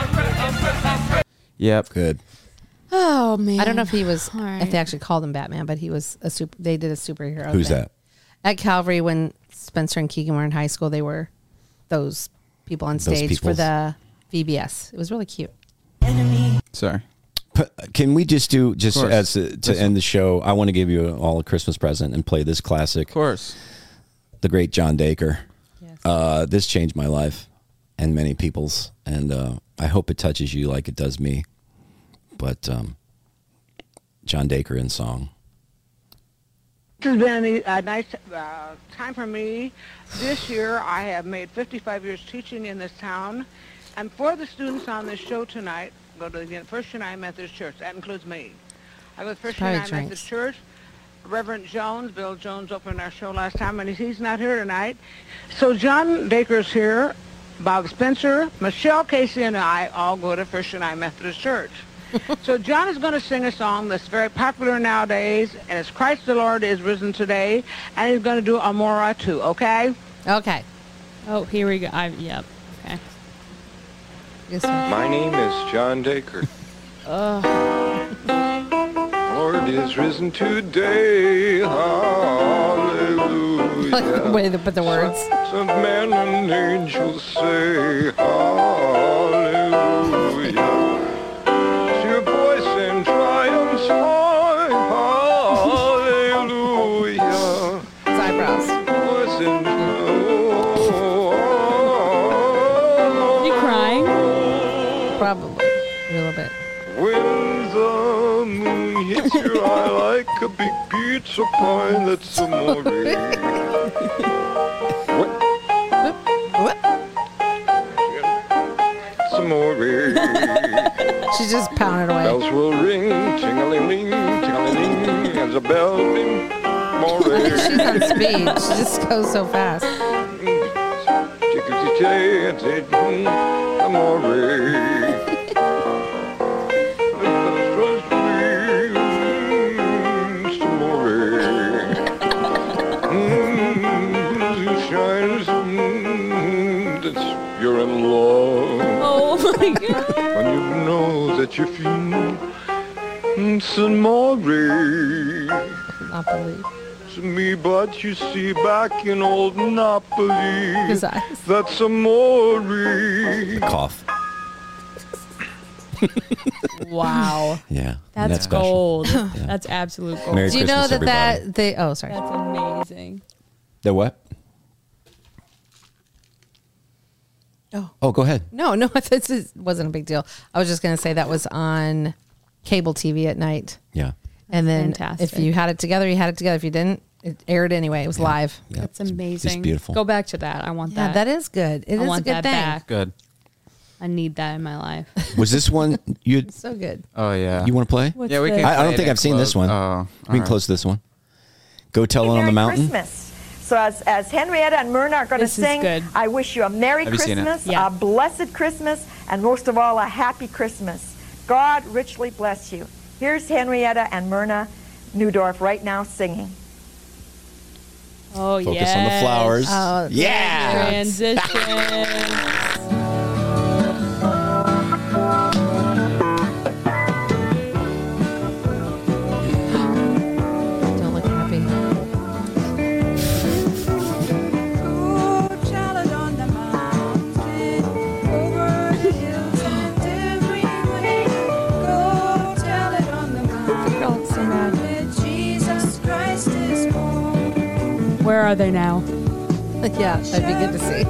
Yep. Good. Oh man. I don't know if he was. All right. If they actually called him Batman, but he was a super. They did a superhero. Who's thing. that? At Calvary, when Spencer and Keegan were in high school, they were those people on Those stage for peoples. the V B S. It was really cute. Sorry. P- Can we just do just Of course. as to, to end the show? I want to give you all a Christmas present and play this classic. Of course. The great John Dacre. Yes. Uh, this changed my life and many people's, and uh, I hope it touches you like it does me. But um, John Dacre in song. This has been a, a nice uh, time for me. This year I have made fifty-five years teaching in this town. And for the students on this show tonight, go to the First United Methodist Church. That includes me. I go to First Probably United drinks. Methodist Church. Reverend Jones, Bill Jones opened our show last time, and he's not here tonight. So John Dacre's here. Bob Spencer, Michelle Casey, and I all go to First United Methodist Church. So John is going to sing a song that's very popular nowadays, and it's Christ the Lord is risen today, and he's going to do Amora too, okay? Okay. Oh, here we go. I, yep. Okay. This one. My name is John Dacre. Lord is risen today. Hallelujah. Way to put the words. Sons of men and angels say hallelujah. Your voice in triumph's high. Hallelujah. His eyebrows. Voice in You crying? Probably. A little bit. When the moon hits your eye like a big pizza pie, that's amore. What? What? It's amore. She just pounded away. Bells will ring, ting-a-ling-ling, ting-a-ling-ling, as a bell ring, more. She's on speed. She just goes so fast. Amore. You're in love. Oh my god. And you know that you feel it's amore Not believe. to me, but you see back in old Napoli. His eyes. That's amore. Cough. Wow. Yeah. That's, That's special. gold. That's absolute gold. Merry Do you know Christmas, that everybody. that they? Oh, sorry. That's amazing. The what? Oh. Oh, go ahead. No, no, this is, wasn't a big deal. I was just going to say that was on cable T V at night. Yeah. And then Fantastic. if you had it together, you had it together. If you didn't, it aired anyway. It was live. Yeah. That's amazing. It's beautiful. Go back to that. I want Yeah, that. that is good. It I is want a good that thing. back. Good. I need that in my life. Was this one you So good. Oh yeah. you want to play? What's yeah, we this? can. I, I play don't it think and I've seen this close. one. Oh, we can all close this one. Go Tell It on the Merry Mountain. Christmas. So as, as Henrietta and Myrna are going to This is sing, good. I wish you a Merry Have you seen it? Christmas, Yeah. a blessed Christmas, and most of all, a happy Christmas. God richly bless you. Here's Henrietta and Myrna Newdorf right now singing. Oh, Focus yes. on the flowers. Oh, yeah. Transition. Don't look happy. Where are they now? Yeah, that'd be good to see.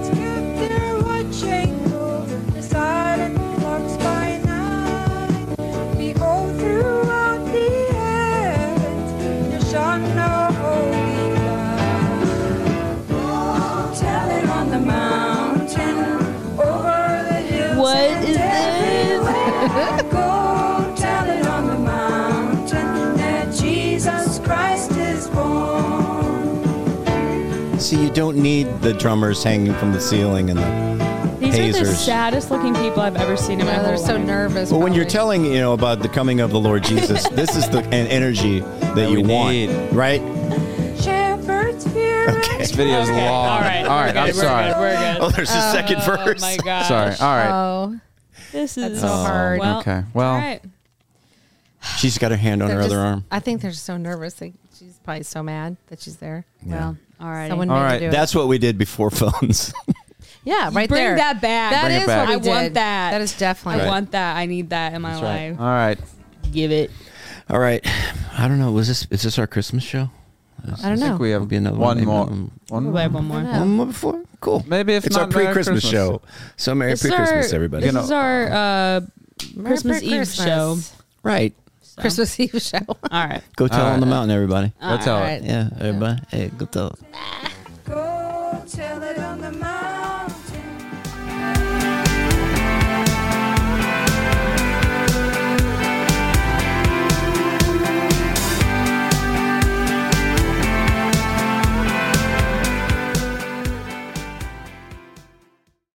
What is this? Go tell it on the mountain that Jesus Christ is born. See, you don't need the drummers hanging from the ceiling and the These are the hazers. saddest looking people I've ever seen in my Yeah, whole they're so life. nervous. Well, when you're probably. telling you know about the coming of the Lord Jesus, this is the an energy that you we want, need. right? Shepherd's fear. Okay. This video is Okay, long. all right, All right. we're I'm good, we're sorry. good, we're good. Oh, there's a second verse. Oh my gosh. Sorry. All right. Oh, This is so hard. Well, Okay. Well, all right. She's got her hand on they're her just- other arm. I think they're so nervous. They, she's probably so mad that she's there. Well, all right. Someone All made her right, do it. That's what we did before phones. Yeah, right Bring there. that back. That Bring it is back. what we I did. want that. That is definitely. I want that. I need that in my That's right. life. all right. Give it. All right. I don't know. Was this is this our Christmas show? I don't I know. think we have Be another one one, more. maybe. One We'll have more. one more. Yeah. One more before? Cool. Maybe if it's not our pre-Christmas Christmas. show. So Merry This is pre-Christmas, our- everybody. This You know- is our uh, Merry Christmas Eve Christmas. show. Right. So. Christmas Eve show. All right. Go tell All on the right. mountain, everybody. Go tell All it. right. Yeah, everybody. Hey, go tell.